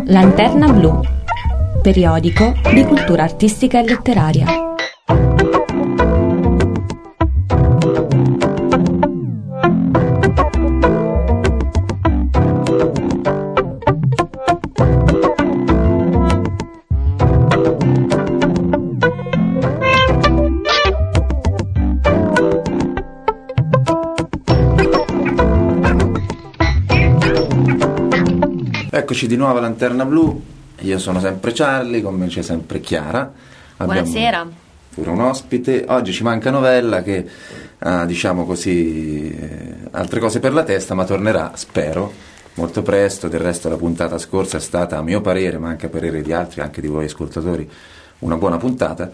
Lanterna Blu, periodico di cultura artistica e letteraria. Eccoci di nuovo a Lanterna Blu, io sono sempre Charlie, con me c'è sempre Chiara. Buonasera. Pure un ospite, oggi ci manca Novella che ha, diciamo così, altre cose per la testa, ma tornerà, spero, molto presto. Del resto la puntata scorsa è stata, a mio parere, ma anche a parere di altri, anche di voi ascoltatori, una buona puntata.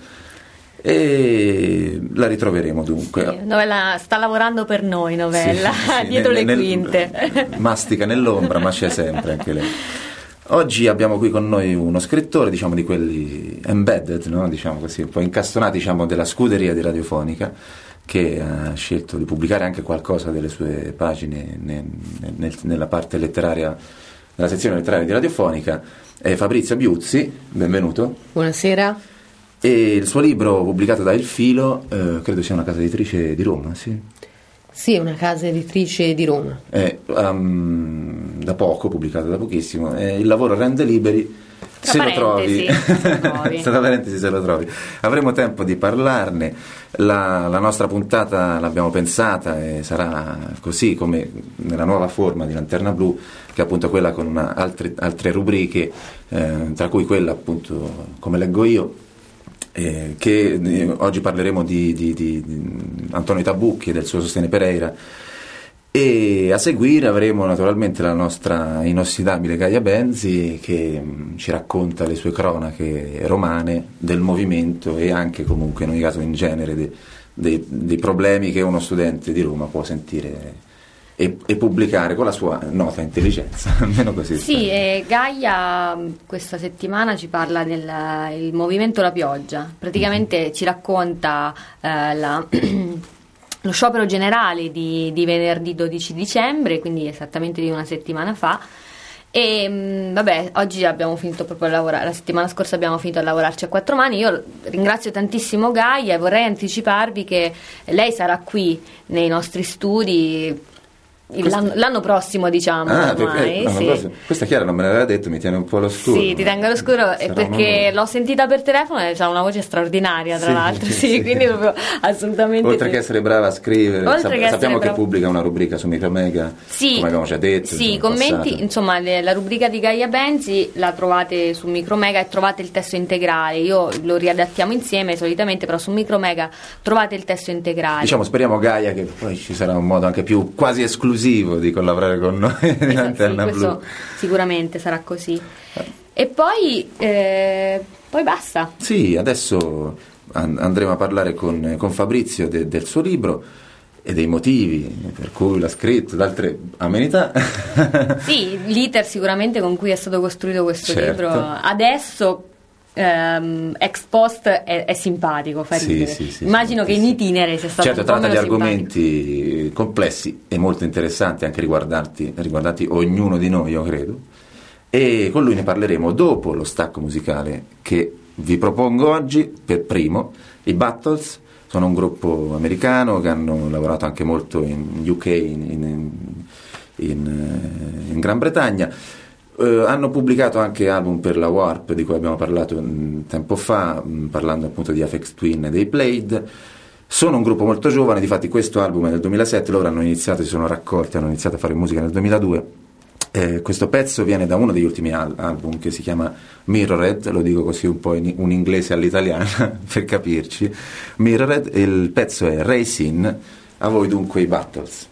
E la ritroveremo dunque. Sì, Novella sta lavorando per noi, Novella, sì, dietro le quinte. Mastica nell'ombra, ma c'è sempre anche lei. Oggi abbiamo qui con noi uno scrittore, diciamo di quelli embedded, no? Diciamo così, un po' incastonati, diciamo, della scuderia di Radiofonica, che ha scelto di pubblicare anche qualcosa delle sue pagine nella parte letteraria, nella sezione letteraria di Radiofonica. È Fabrizio Biuzzi, benvenuto. Buonasera. E il suo libro, pubblicato da Il Filo, credo sia una casa editrice di Roma, sì? Sì, una casa editrice di Roma. Da poco, pubblicato da pochissimo. Il lavoro rende liberi, se lo trovi. Tra parentesi, se lo trovi. Avremo tempo di parlarne. La nostra puntata l'abbiamo pensata e sarà così come nella nuova forma di Lanterna Blu, che è appunto quella con altre rubriche, tra cui quella appunto come leggo io. Che oggi parleremo di Antonio Tabucchi e del suo Sostene Pereira, e a seguire avremo naturalmente la nostra inossidabile Gaia Benzi, che ci racconta le sue cronache romane del movimento e anche comunque in ogni caso in genere dei problemi che uno studente di Roma può sentire e pubblicare con la sua nota intelligenza, almeno così. Sì, Gaia questa settimana ci parla del movimento La Pioggia, praticamente ci racconta lo sciopero generale di venerdì 12 dicembre, quindi esattamente di una settimana fa. E oggi abbiamo finito proprio a lavorare, la settimana scorsa abbiamo finito a lavorarci a quattro mani. Io ringrazio tantissimo Gaia e vorrei anticiparvi che lei sarà qui nei nostri studi l'anno prossimo, diciamo. Ormai, sì. Prossimo. Questa Chiara non me l'aveva detto, mi tiene un po' all'oscuro. Sì, ti tengo all'oscuro perché l'ho sentita per telefono e ha una voce straordinaria, tra l'altro. Sì, quindi proprio assolutamente. Oltre che essere brava a scrivere, sappiamo che pubblica una rubrica su Micromega, sì, come abbiamo già detto. Sì, commenti, passato. Insomma, la rubrica di Gaia Benzi la trovate su Micromega e trovate il testo integrale. Io lo riadattiamo insieme solitamente, però su Micromega trovate il testo integrale. Diciamo, speriamo Gaia che poi ci sarà un modo anche più quasi esclusivo di collaborare con noi in Lanterna Blu. Questo sicuramente sarà così. E poi basta. Sì, adesso andremo a parlare con Fabrizio del suo libro e dei motivi per cui l'ha scritto, d'altre amenità. Sì, l'iter sicuramente con cui è stato costruito questo libro. Adesso ex post è simpatico, fa ridere. Sì, immagino che in itinere sia stato certo, tratta di argomenti complessi e molto interessanti, anche riguardanti ognuno di noi, io credo, e con lui ne parleremo dopo lo stacco musicale che vi propongo oggi. Per primo, i Battles sono un gruppo americano che hanno lavorato anche molto in UK, in Gran Bretagna. Hanno pubblicato anche album per la Warp, di cui abbiamo parlato tempo fa, parlando appunto di Aphex Twin e dei Played. Sono un gruppo molto giovane, difatti questo album è del 2007, loro hanno iniziato a fare musica nel 2002. Questo pezzo viene da uno degli ultimi album che si chiama Mirrored, lo dico così un po' un inglese all'italiana per capirci. Mirrored, e il pezzo è Racing. A voi dunque i Battles.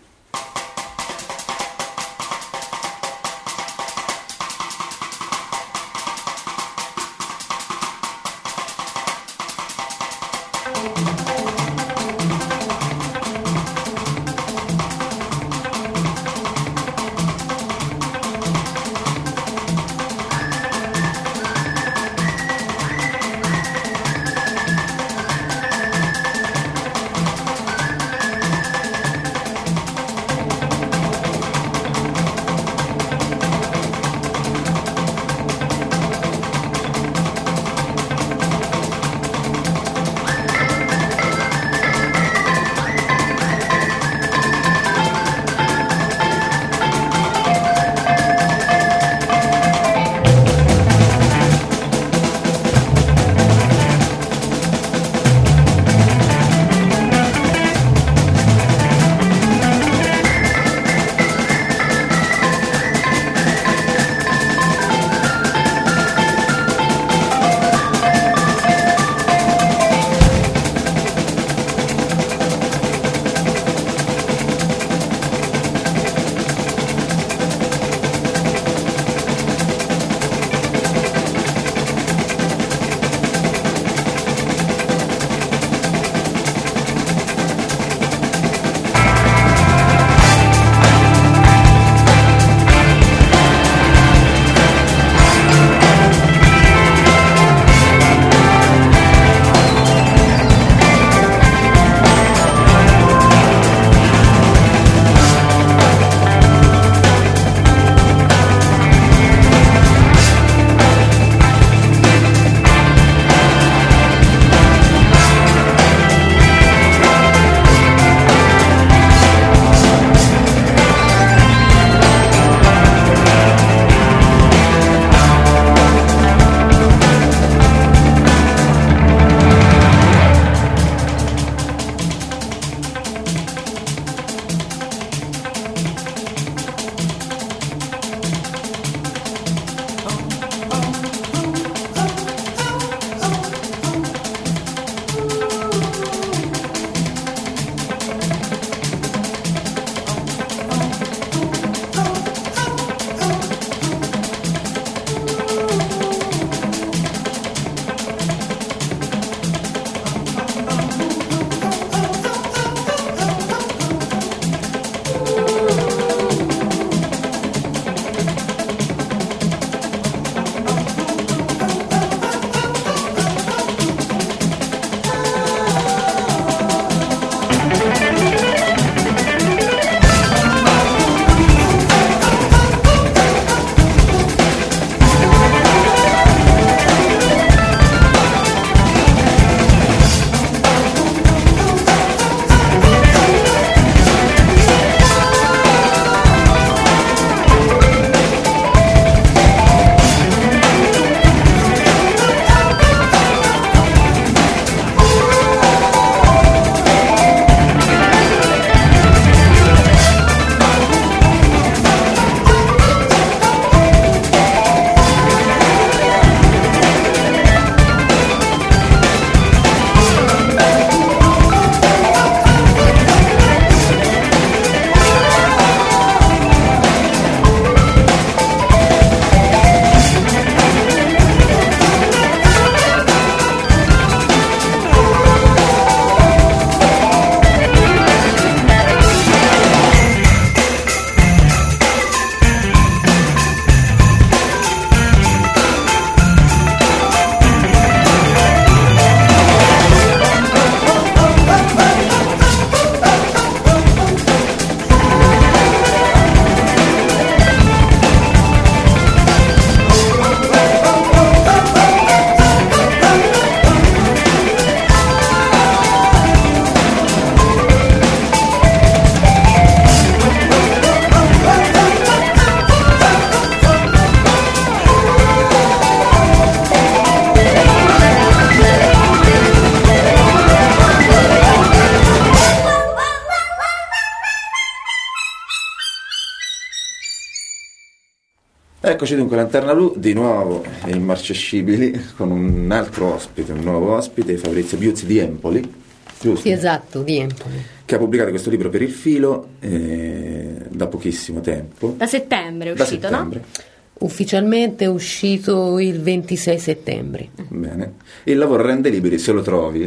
Eccoci dunque, Lanterna Blu, di nuovo immarcescibili, con un nuovo ospite, Fabrizio Biuzzi di Empoli, giusto? Sì, esatto, di Empoli. Che ha pubblicato questo libro per Il Filo da pochissimo tempo. Da settembre è uscito, no? Ufficialmente è uscito il 26 settembre. Bene. Il lavoro rende liberi se lo trovi.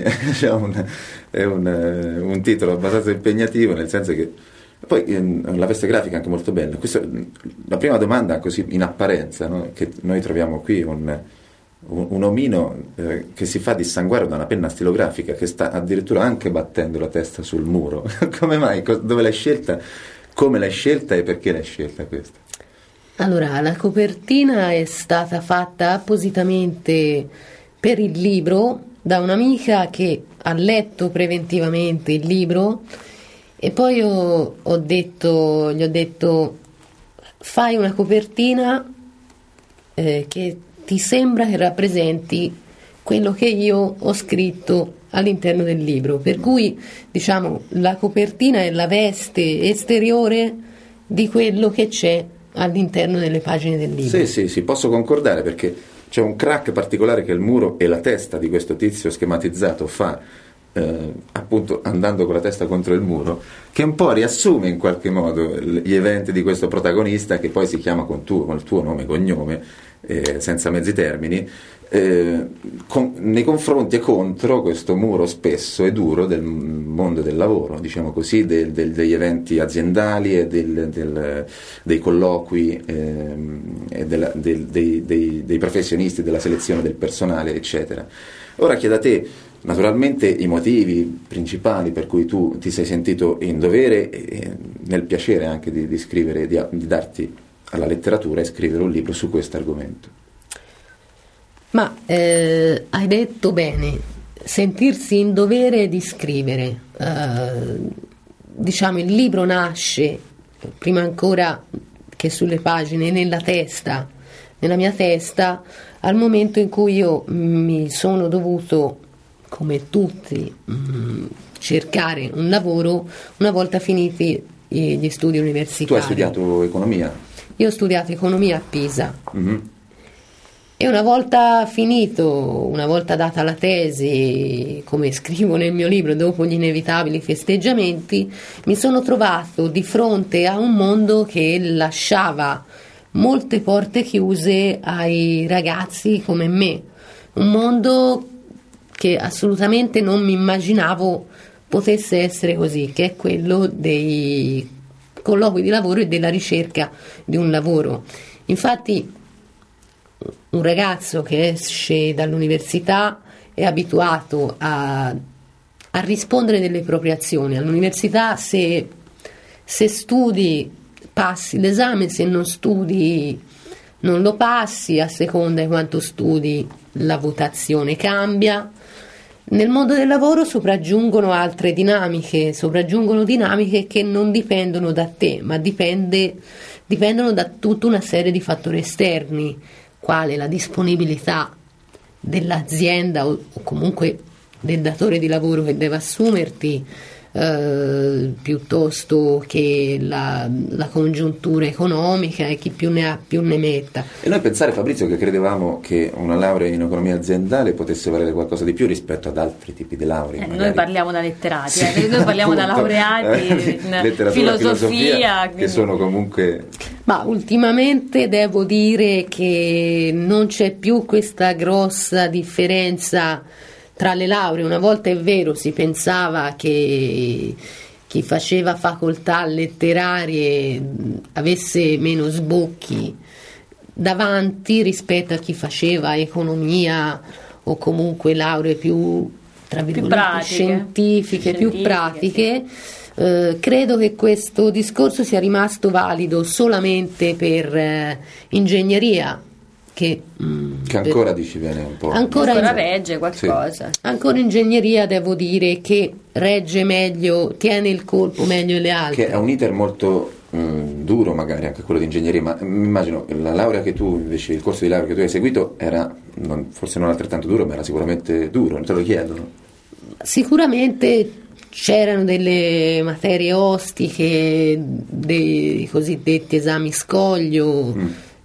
È un titolo abbastanza impegnativo, nel senso che poi la veste grafica è anche molto bella. La prima domanda, così in apparenza, no? Che noi troviamo qui un omino che si fa dissanguare da una penna stilografica, che sta addirittura anche battendo la testa sul muro. Come mai? Dove l'hai scelta? Come l'hai scelta e perché l'hai scelta questa? Allora, la copertina è stata fatta appositamente per il libro da un'amica che ha letto preventivamente il libro, e poi gli ho detto fai una copertina che ti sembra che rappresenti quello che io ho scritto all'interno del libro, per cui diciamo la copertina è la veste esteriore di quello che c'è all'interno delle pagine del libro. Sì, posso concordare, perché c'è un crack particolare che il muro e la testa di questo tizio schematizzato fa appunto andando con la testa contro il muro, che un po' riassume in qualche modo gli eventi di questo protagonista, che poi si chiama con il tuo nome e cognome, senza mezzi termini, nei confronti e contro questo muro spesso e duro del mondo del lavoro, diciamo così, degli eventi aziendali e dei colloqui e dei professionisti, della selezione del personale, eccetera. Ora chiedo a te, naturalmente, i motivi principali per cui tu ti sei sentito in dovere e nel piacere anche di scrivere, di darti alla letteratura e scrivere un libro su questo argomento. Ma hai detto bene, sentirsi in dovere di scrivere. Diciamo, il libro nasce, prima ancora che sulle pagine, nella mia testa, al momento in cui io mi sono dovuto, come tutti, cercare un lavoro una volta finiti gli studi universitari. Tu hai studiato economia? Io ho studiato economia a Pisa. Mm-hmm. E una volta data la tesi, come scrivo nel mio libro, dopo gli inevitabili festeggiamenti, mi sono trovato di fronte a un mondo che lasciava molte porte chiuse ai ragazzi come me, un mondo che assolutamente non mi immaginavo potesse essere così, che è quello dei colloqui di lavoro e della ricerca di un lavoro. Infatti un ragazzo che esce dall'università è abituato a rispondere delle proprie azioni. All'università se studi passi l'esame, se non studi non lo passi, a seconda di quanto studi la votazione cambia. Nel mondo del lavoro sopraggiungono dinamiche che non dipendono da te, ma dipendono da tutta una serie di fattori esterni, quale la disponibilità dell'azienda o comunque del datore di lavoro che deve assumerti, piuttosto che la congiuntura economica, e chi più ne ha più ne metta. E noi pensare, Fabrizio, che credevamo che una laurea in economia aziendale potesse valere qualcosa di più rispetto ad altri tipi di lauree. Noi parliamo da letterati, noi parliamo da laureati in filosofia, che sono comunque... Ma ultimamente devo dire che non c'è più questa grossa differenza tra le lauree. Una volta, è vero, si pensava che chi faceva facoltà letterarie avesse meno sbocchi davanti rispetto a chi faceva economia o comunque lauree più, tra virgolette, scientifiche, più pratiche. Credo che questo discorso sia rimasto valido solamente per ingegneria, che ancora dici bene un po'. Ancora regge qualcosa. Sì. Ancora ingegneria devo dire che regge meglio, tiene il colpo meglio delle altre. Che è un iter molto duro, magari anche quello di ingegneria, ma mi immagino la laurea che tu invece, il corso di laurea che tu hai seguito era forse non altrettanto duro, ma era sicuramente duro, te lo chiedo. Sicuramente c'erano delle materie ostiche, dei cosiddetti esami scoglio,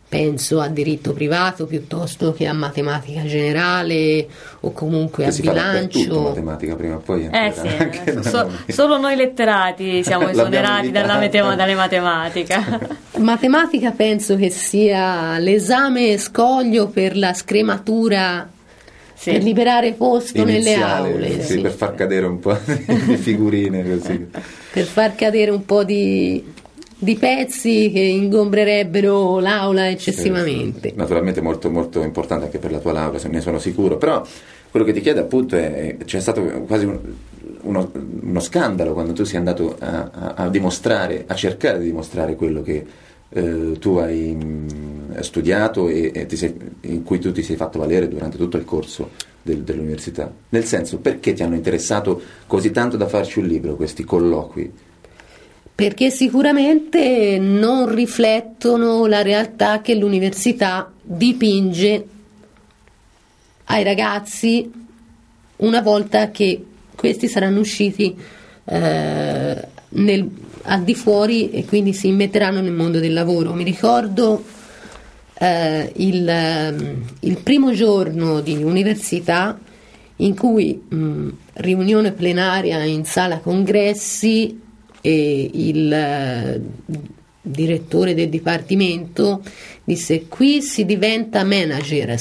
penso a diritto privato piuttosto che a matematica generale o comunque che a bilancio. Tutto, matematica prima o poi sì, solo noi letterati siamo esonerati dalle matematica. Matematica penso che sia l'esame scoglio per la scrematura, sì, per liberare posto iniziale, nelle aule, sì, per far cadere un po' di figurine così. Per far cadere un po' di pezzi che ingombrerebbero l'aula eccessivamente. Sì. Naturalmente molto, molto importante anche per la tua laurea, ne sono sicuro, però quello che ti chiedo appunto c'è stato quasi uno scandalo quando tu sei andato a dimostrare, a cercare di dimostrare quello che tu hai studiato e in cui tu ti sei fatto valere durante tutto il corso dell'università. Nel senso, perché ti hanno interessato così tanto da farci un libro, questi colloqui? Perché sicuramente non riflettono la realtà che l'università dipinge ai ragazzi una volta che questi saranno usciti al di fuori e quindi si immetteranno nel mondo del lavoro. Mi ricordo il primo giorno di università in cui riunione plenaria in sala congressi, e il direttore del dipartimento disse: qui si diventa manager,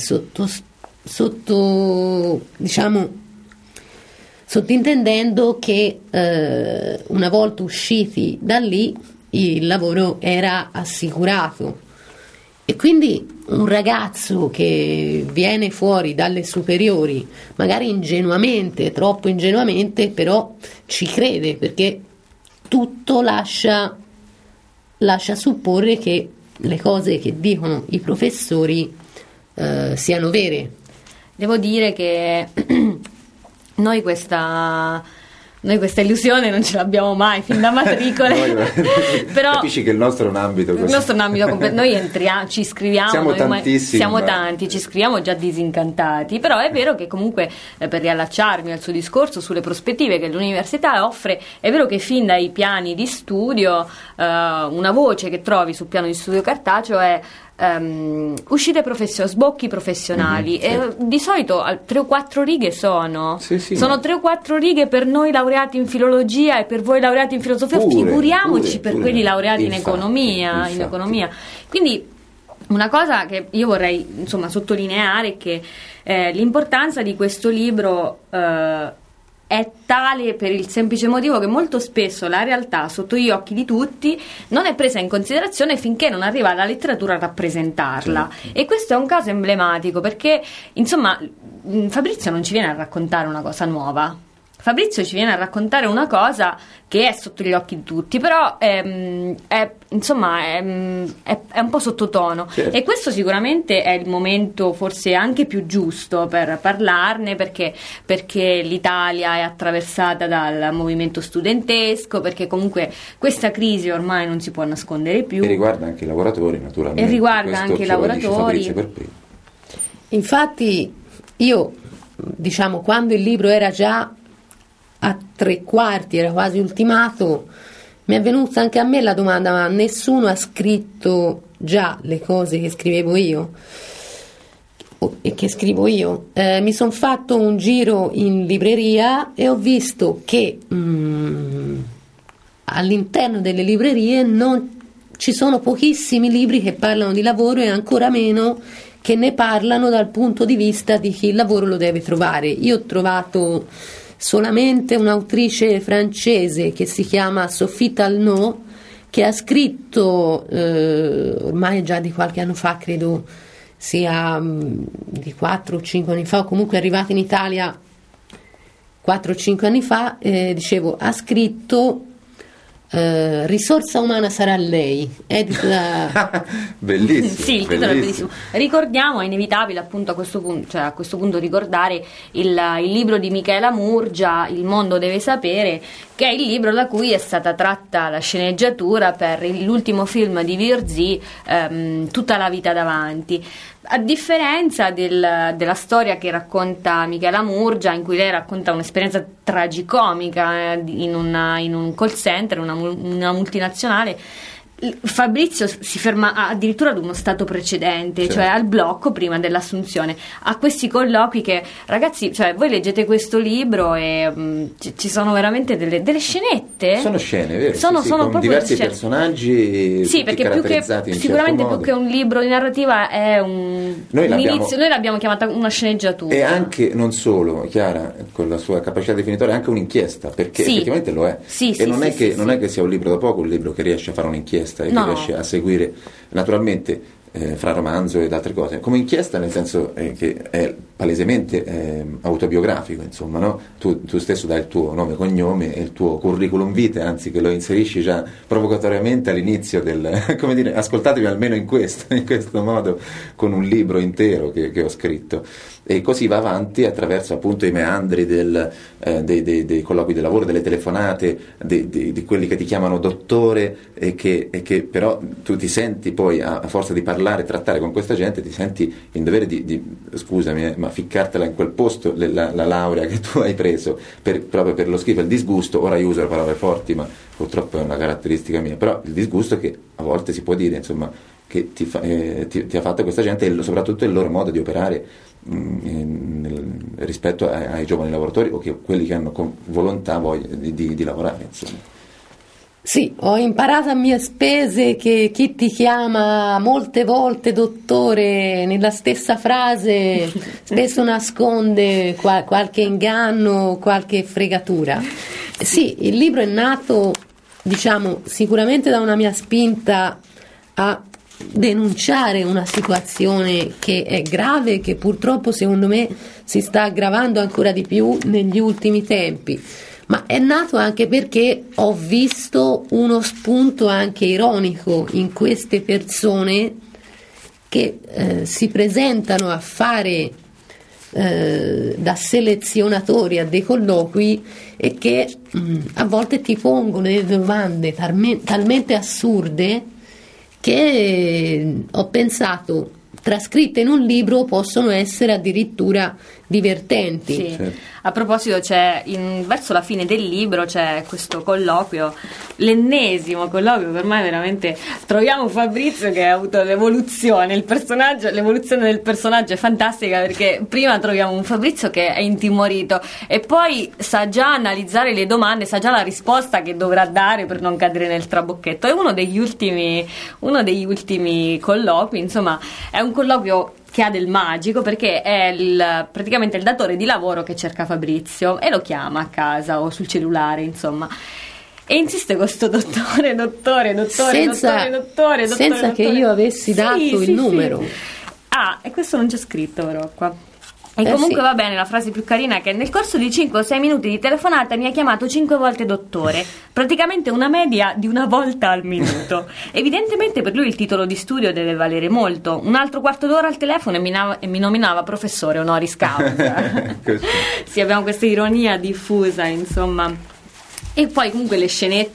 sottintendendo che una volta usciti da lì il lavoro era assicurato. E quindi un ragazzo che viene fuori dalle superiori, magari ingenuamente, troppo ingenuamente, però ci crede, perché tutto lascia supporre che le cose che dicono i professori siano vere. Devo dire che noi questa illusione non ce l'abbiamo mai fin da matricole. Però capisci che il nostro è un ambito così. Il nostro è un ambito noi entriamo, ci iscriviamo, siamo tantissimi, siamo tanti, ci iscriviamo già disincantati, però è vero che comunque, per riallacciarmi al suo discorso sulle prospettive che l'università offre, è vero che fin dai piani di studio una voce che trovi sul piano di studio cartaceo è uscite sbocchi professionali, e di solito 3 o 4 righe sono 3 o 4 righe per noi laureati in filologia e per voi laureati in filosofia, figuriamoci per quelli laureati in economia. Quindi una cosa che io vorrei sottolineare è che l'importanza di questo libro è tale per il semplice motivo che molto spesso la realtà sotto gli occhi di tutti non è presa in considerazione finché non arriva la letteratura a rappresentarla. E questo è un caso emblematico, perché Fabrizio non ci viene a raccontare una cosa nuova, Fabrizio ci viene a raccontare una cosa che è sotto gli occhi di tutti, però è un po' sottotono, certo. E questo sicuramente è il momento forse anche più giusto per parlarne, perché l'Italia è attraversata dal movimento studentesco, perché comunque questa crisi ormai non si può nascondere più, e riguarda anche i lavoratori, naturalmente, e riguarda anche i lavoratori. Infatti io, quando il libro era già a 3/4, era quasi ultimato, mi è venuta anche a me la domanda: ma nessuno ha scritto già le cose che scrivevo io e che scrivo io? Mi sono fatto un giro in libreria e ho visto che all'interno delle librerie non ci sono pochissimi libri che parlano di lavoro, e ancora meno che ne parlano dal punto di vista di chi il lavoro lo deve trovare. Io ho trovato solamente un'autrice francese che si chiama Sophie Talnot, che ha scritto ormai già di qualche anno fa, credo sia di 4 o 5 anni fa, o comunque è arrivata in Italia 4 o 5 anni fa, ha scritto Risorsa umana sarà lei, bellissimo. Sì, il titolo è bellissimo. Ricordiamo, è inevitabile appunto a questo punto ricordare il libro di Michela Murgia, Il mondo deve sapere, che è il libro da cui è stata tratta la sceneggiatura per l'ultimo film di Virzì, Tutta la vita davanti. A differenza della storia che racconta Michela Murgia, in cui lei racconta un'esperienza tragicomica in un call center, una multinazionale, Fabrizio si ferma addirittura ad uno stato precedente, certo, cioè al blocco prima dell'assunzione, a questi colloqui che, ragazzi, cioè voi leggete questo libro e ci sono veramente delle scenette, sono scene, vero? Sono con diversi personaggi, sì, perché sicuramente più che un libro di narrativa è un inizio, noi l'abbiamo chiamata una sceneggiatura, e anche, non solo, Chiara con la sua capacità definitoria, è anche un'inchiesta, perché effettivamente lo è, non è che sia un libro da poco, un libro che riesce a fare un'inchiesta e che riesce a seguire naturalmente fra romanzo ed altre cose, come inchiesta, nel senso che è palesemente autobiografico, insomma, no? Tu stesso dai il tuo nome e cognome e il tuo curriculum vitae, anzi che lo inserisci già provocatoriamente all'inizio come dire, ascoltatemi almeno in questo modo, con un libro intero che ho scritto, e così va avanti attraverso appunto i meandri dei colloqui di lavoro, delle telefonate, di quelli che ti chiamano dottore, e che però tu ti senti poi, a forza di parlare, trattare con questa gente, ti senti in dovere scusami, ma ficcartela in quel posto la laurea che tu hai preso proprio per lo schifo, il disgusto. Ora io uso le parole forti, ma purtroppo è una caratteristica mia, però il disgusto che a volte si può dire, insomma, che ti ha fatto questa gente, e soprattutto il loro modo di operare rispetto ai giovani lavoratori, o quelli che hanno con volontà voglia di lavorare, insomma. Sì, ho imparato a mie spese che chi ti chiama molte volte dottore nella stessa frase spesso nasconde qualche inganno, qualche fregatura. Sì, il libro è nato, diciamo, sicuramente da una mia spinta a denunciare una situazione che è grave e che purtroppo, secondo me, si sta aggravando ancora di più negli ultimi tempi. Ma è nato anche perché ho visto uno spunto anche ironico in queste persone che si presentano a fare da selezionatori a dei colloqui, e che a volte ti pongono delle domande talmente assurde che ho pensato, trascritte in un libro, possono essere addirittura divertenti. Sì. Certo. A proposito, verso la fine del libro c'è questo colloquio, l'ennesimo colloquio, per me veramente troviamo Fabrizio che ha avuto l'evoluzione del personaggio è fantastica, perché prima troviamo un Fabrizio che è intimorito e poi sa già analizzare le domande, sa già la risposta che dovrà dare per non cadere nel trabocchetto. È uno degli ultimi colloqui, insomma, è un colloquio che ha del magico, perché è praticamente il datore di lavoro che cerca Fabrizio e lo chiama a casa o sul cellulare, insomma, e insiste con sto dottore, senza che io avessi dato il numero. Sì. E questo non c'è scritto però qua. E comunque va bene, la frase più carina è che nel corso di 5 o 6 minuti di telefonata mi ha chiamato 5 volte dottore, praticamente una media di una volta al minuto. Evidentemente per lui il titolo di studio deve valere molto. Un altro quarto d'ora al telefono e mi nominava professore honoris causa. Sì, abbiamo questa ironia diffusa, insomma. E poi comunque le scene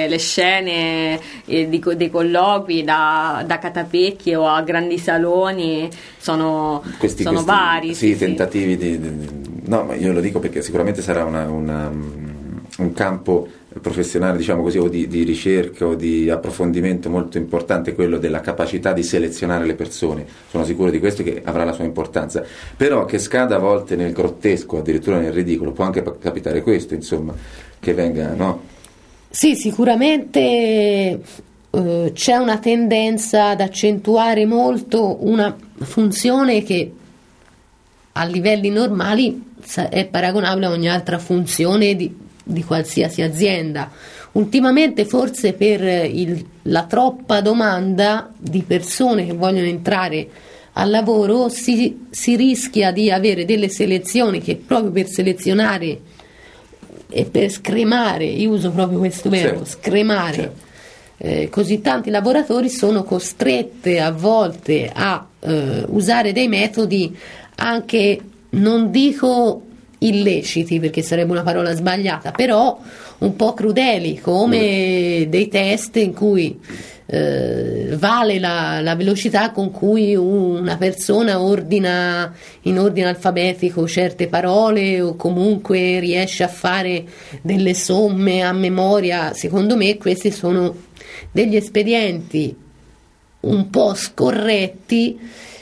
dei colloqui da catapecchie o a grandi saloni sono vari. Sì, tentativi no, ma io lo dico perché sicuramente sarà un campo professionale, diciamo così, o di ricerca o di approfondimento molto importante, quello della capacità di selezionare le persone. Sono sicuro di questo, che avrà la sua importanza, però che scada a volte nel grottesco, addirittura nel ridicolo, può anche capitare questo, insomma, che venga, no? Sì, sicuramente c'è una tendenza ad accentuare molto una funzione che a livelli normali è paragonabile a ogni altra funzione di qualsiasi azienda. Ultimamente, forse per la troppa domanda di persone che vogliono entrare al lavoro, si rischia di avere delle selezioni che, proprio per selezionare e per scremare, io uso proprio questo verbo, scremare, certo, così tanti lavoratori, sono costrette a volte a usare dei metodi anche, non dico illeciti perché sarebbe una parola sbagliata, però un po' crudeli, come dei test in cui vale la velocità con cui una persona ordina in ordine alfabetico certe parole, o comunque riesce a fare delle somme a memoria. Secondo me questi sono degli espedienti un po' scorretti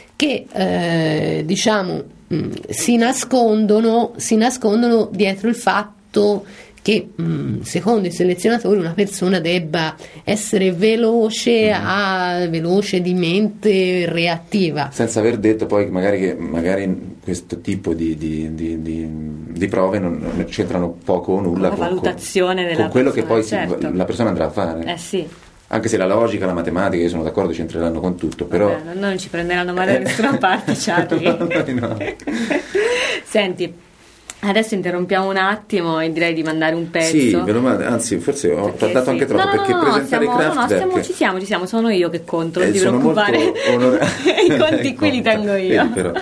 che si nascondono dietro il fatto che secondo i selezionatori una persona debba essere veloce di mente reattiva, senza aver detto poi magari questo tipo di prove non c'entrano poco o nulla con la valutazione della con quello persona, che poi certo. la persona andrà a fare. Sì. Anche se la logica, la matematica, io sono d'accordo, c'entreranno con tutto, però... Vabbè, non ci prenderanno male da nessuna parte, Charlie. No. Senti, adesso interrompiamo un attimo e direi di mandare un pezzo. Sì, ve lo mando, anzi forse ho tardato anche troppo, perché presentare Kraftwerk... ci siamo, sono io che conto, non ti sono preoccupare. I conti qui li tengo io. Però.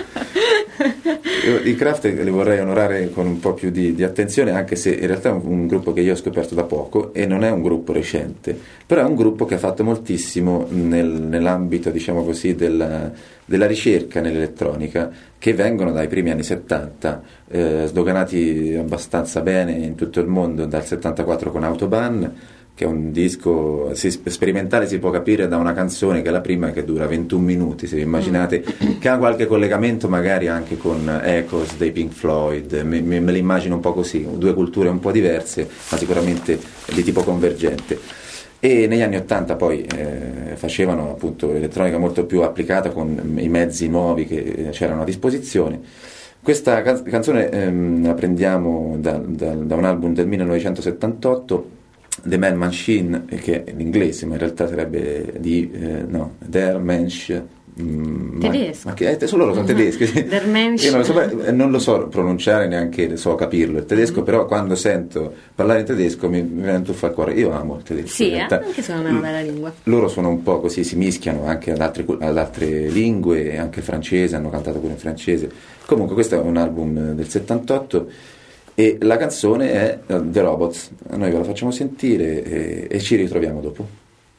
I Kraftwerk li vorrei onorare con un po' più di attenzione, anche se in realtà è un gruppo che io ho scoperto da poco e non è un gruppo recente, però è un gruppo che ha fatto moltissimo nell'ambito, diciamo così, della ricerca nell'elettronica, che vengono dai primi anni 70, sdoganati abbastanza bene in tutto il mondo dal 74 con Autobahn, che è un disco sperimentale, si può capire da una canzone che è la prima, che dura 21 minuti, se vi immaginate, che ha qualche collegamento magari anche con Echoes dei Pink Floyd, me l'immagino un po' così, due culture un po' diverse, ma sicuramente di tipo convergente. E negli anni 80 poi facevano appunto l'elettronica molto più applicata con i mezzi nuovi che c'erano a disposizione. Questa canzone la prendiamo da un album del 1978, The Man Machine, che è in inglese, ma in realtà sarebbe Der Mensch. Tedesco. Ma che solo loro sono tedeschi. Der Mensch. Io non lo so pronunciare, neanche so capirlo il tedesco, però quando sento parlare in tedesco mi viene un tuffo al cuore. Io amo il tedesco. Sì, anche secondo me è una bella lingua. Loro sono un po' così, si mischiano anche ad altre lingue, anche il francese, hanno cantato pure in francese. Comunque questo è un album del 78 e la canzone è The Robots. Noi ve la facciamo sentire e ci ritroviamo dopo.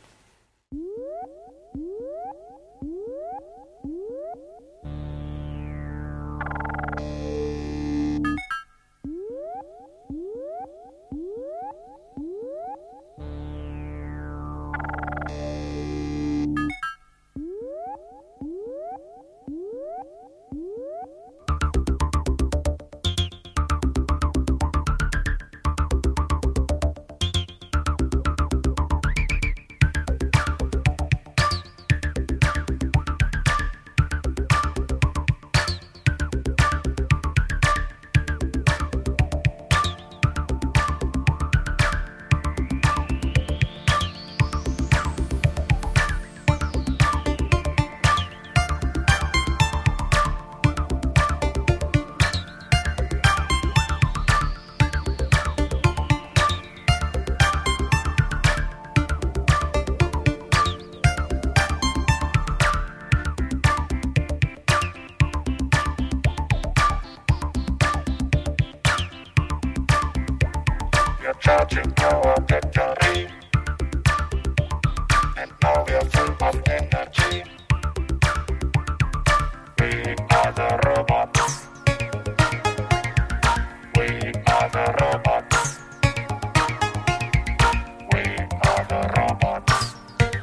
Charging our battery, and now we are full of energy. We are the robots. We are the robots. We are the robots.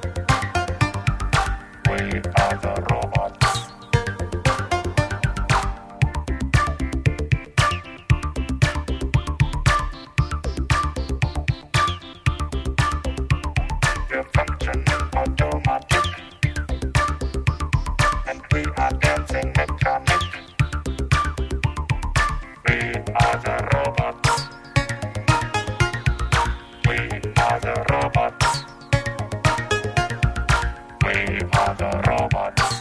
We are the robots. We're functioning automatic, and we are dancing mechanic. We are the robots. We are the robots. We are the robots.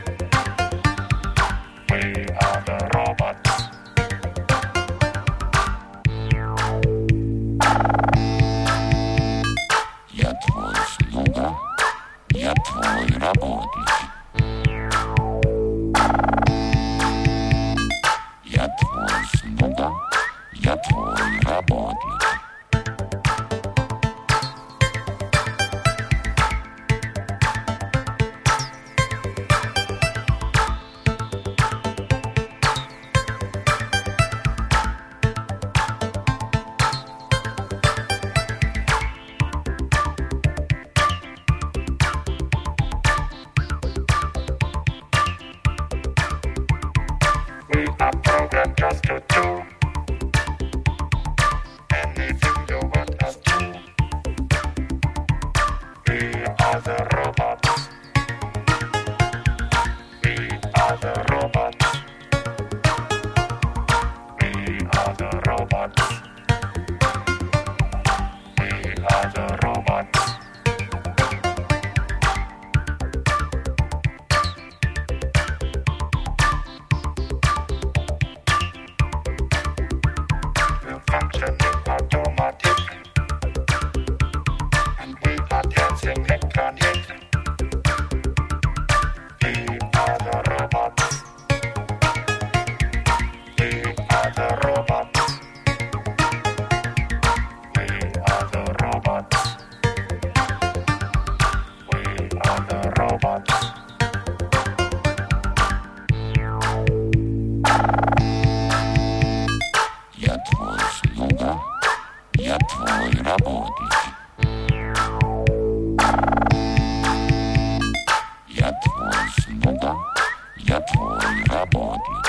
We are the robots. Я твой слуга, я твой работник. Я твой слуга, я твой работник. are the robots. We are the robots. We are the robots. We are the robots. We're functioning automatic, and we are dancing mechanic. We are the robots. We are the robots. We are the robots. We are the robots. Я твой слуга, я твой работник. Я твой слуга, я твой работник.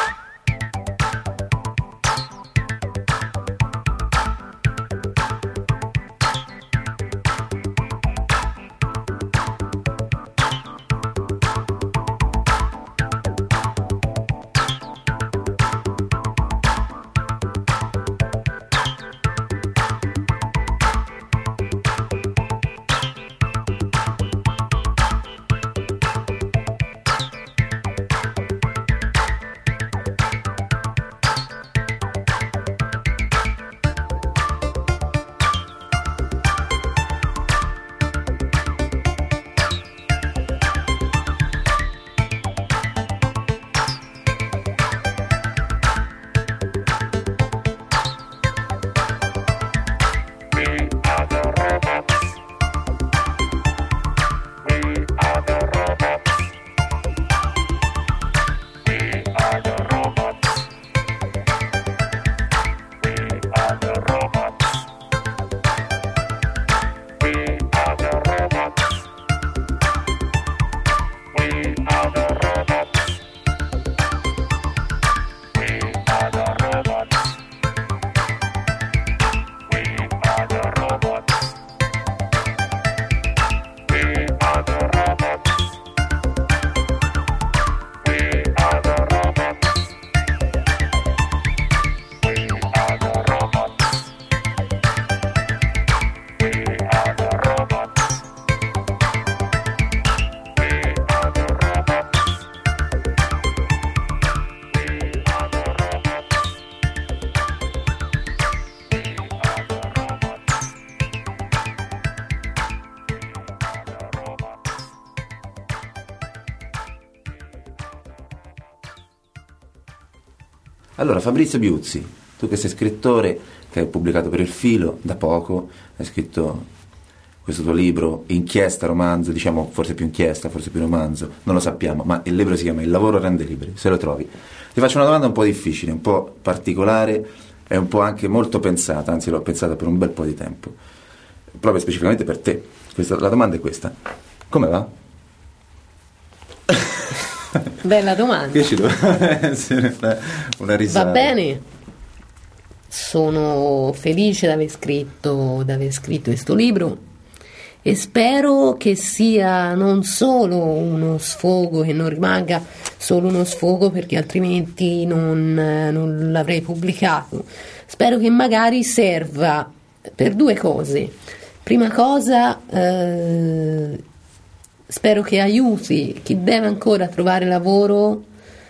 Allora, Fabrizio Biuzzi, tu che sei scrittore, che hai pubblicato per Il Filo da poco, hai scritto questo tuo libro, inchiesta, romanzo, diciamo forse più inchiesta, forse più romanzo, non lo sappiamo, ma il libro si chiama Il lavoro rende liberi, se lo trovi. Ti faccio una domanda un po' difficile, un po' particolare e un po' anche molto pensata, anzi l'ho pensata per un bel po' di tempo, proprio specificamente per te. La domanda è questa: come va? Bella domanda. Che ci doveva essere una risata. Va bene, sono felice di aver scritto questo libro e spero che sia non solo uno sfogo, che non rimanga solo uno sfogo, perché altrimenti non l'avrei pubblicato. Spero che magari serva per due cose. Prima cosa, spero che aiuti chi deve ancora trovare lavoro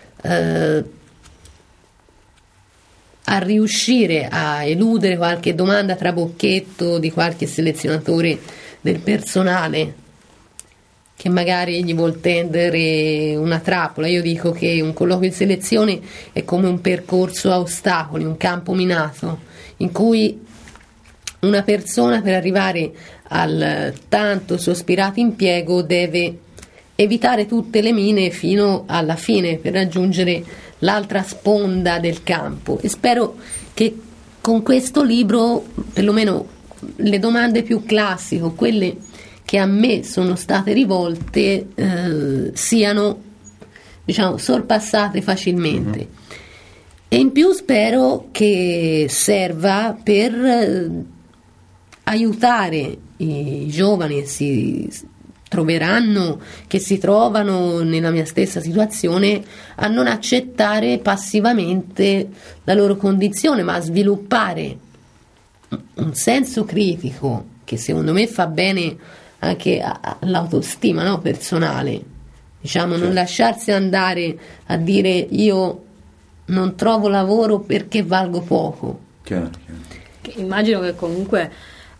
a riuscire a eludere qualche domanda trabocchetto di qualche selezionatore del personale che magari gli vuol tendere una trappola. Io dico che un colloquio di selezione è come un percorso a ostacoli, un campo minato in cui una persona, per arrivare al tanto sospirato impiego, deve evitare tutte le mine fino alla fine per raggiungere l'altra sponda del campo. E spero che con questo libro perlomeno le domande più classiche, quelle che a me sono state rivolte, siano, diciamo, sorpassate facilmente. E in più spero che serva per aiutare i giovani troveranno che si trovano nella mia stessa situazione a non accettare passivamente la loro condizione, ma a sviluppare un senso critico che secondo me fa bene anche all'autostima, no? Personale, diciamo, non lasciarsi andare a dire io non trovo lavoro perché valgo poco. Chiaro. Immagino che comunque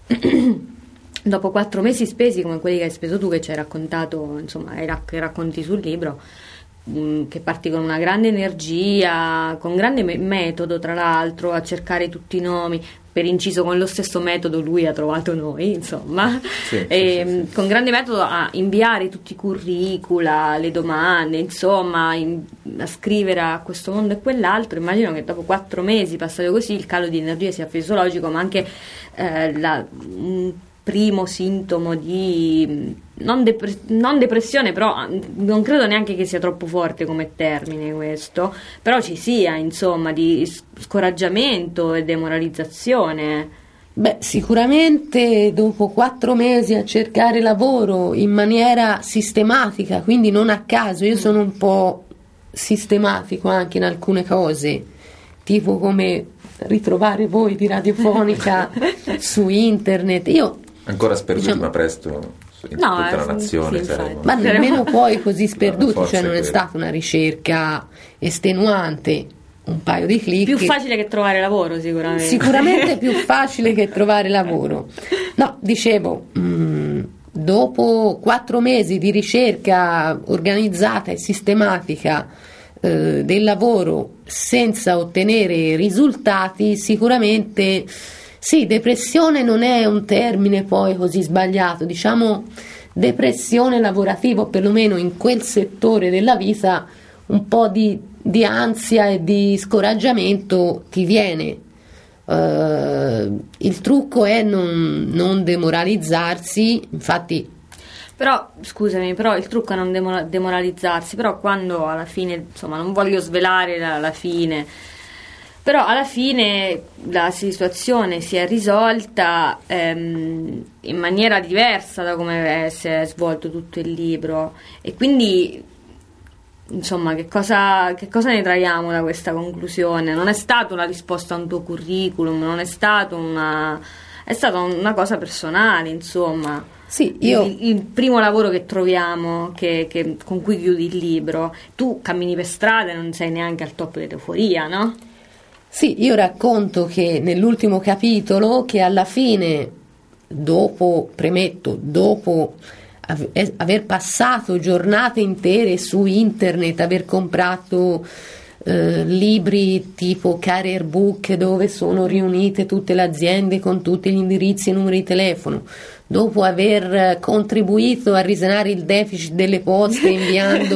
dopo 4 mesi spesi come quelli che hai speso tu, che ci hai raccontato, insomma, che racconti sul libro, che parti con una grande energia, con grande metodo, tra l'altro, a cercare tutti i nomi. Per inciso, con lo stesso metodo lui ha trovato noi, insomma, sì. Con grande metodo a inviare tutti i curricula, le domande, insomma, a scrivere a questo mondo e quell'altro. Immagino che dopo 4 mesi passati così il calo di energia sia fisiologico, ma anche un primo sintomo di non depressione, però non credo neanche che sia troppo forte come termine questo, però ci sia, insomma, di scoraggiamento e demoralizzazione. Beh, sicuramente dopo 4 mesi a cercare lavoro in maniera sistematica, quindi non a caso, io sono un po' sistematico anche in alcune cose, tipo come ritrovare voi di Radiofonica su internet. Io ancora sperduti, ma presto in tutta la nazione saremo. Ma nemmeno poi così sperduti, cioè non è stata una ricerca estenuante, un paio di click. Più facile che trovare lavoro, sicuramente più facile che trovare lavoro. No, dicevo, dopo 4 mesi di ricerca organizzata e sistematica del lavoro senza ottenere risultati, sicuramente sì, depressione non è un termine poi così sbagliato, diciamo depressione lavorativa, o perlomeno in quel settore della vita un po' di ansia e di scoraggiamento ti viene. Il trucco è non demoralizzarsi, infatti. Però, scusami, però il trucco è non demoralizzarsi, però quando alla fine, insomma, non voglio svelare la fine, però alla fine la situazione si è risolta in maniera diversa da come si è svolto tutto il libro, e quindi, insomma, che cosa ne traiamo da questa conclusione? Non è stata una risposta a un tuo curriculum, non è stato è stata una cosa personale, insomma. Sì, il primo lavoro che troviamo, con cui chiudi il libro, tu cammini per strada e non sei neanche al top dell'euforia, no? Sì, io racconto che nell'ultimo capitolo, che alla fine, dopo aver passato giornate intere su internet, aver comprato libri tipo Career Book dove sono riunite tutte le aziende con tutti gli indirizzi e numeri di telefono, dopo aver contribuito a risanare il deficit delle poste inviando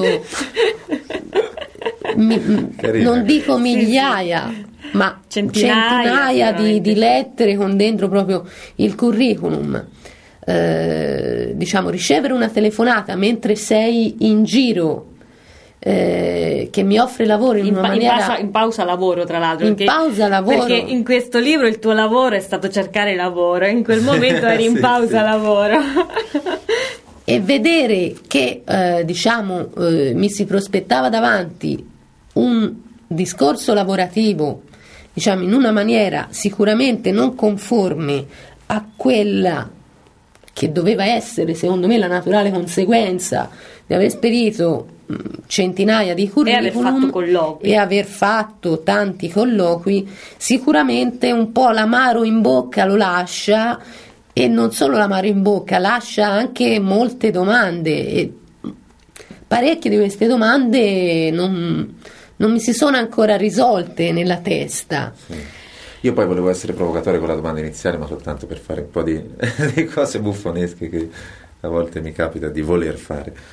non dico migliaia, ma centinaia di lettere con dentro proprio il curriculum, diciamo, ricevere una telefonata mentre sei in giro che mi offre lavoro in una maniera in pausa lavoro, tra l'altro, pausa lavoro, perché in questo libro il tuo lavoro è stato cercare lavoro, in quel momento eri in pausa lavoro. E vedere che diciamo mi si prospettava davanti un discorso lavorativo, diciamo, in una maniera sicuramente non conforme a quella che doveva essere, secondo me, la naturale conseguenza di aver spedito centinaia di curriculum e aver fatto tanti colloqui, sicuramente un po' l'amaro in bocca lo lascia, e non solo l'amaro in bocca, lascia anche molte domande, e parecchie di queste domande non mi si sono ancora risolte nella testa. Sì. Io poi volevo essere provocatore con la domanda iniziale, ma soltanto per fare un po' di cose buffonesche che a volte mi capita di voler fare.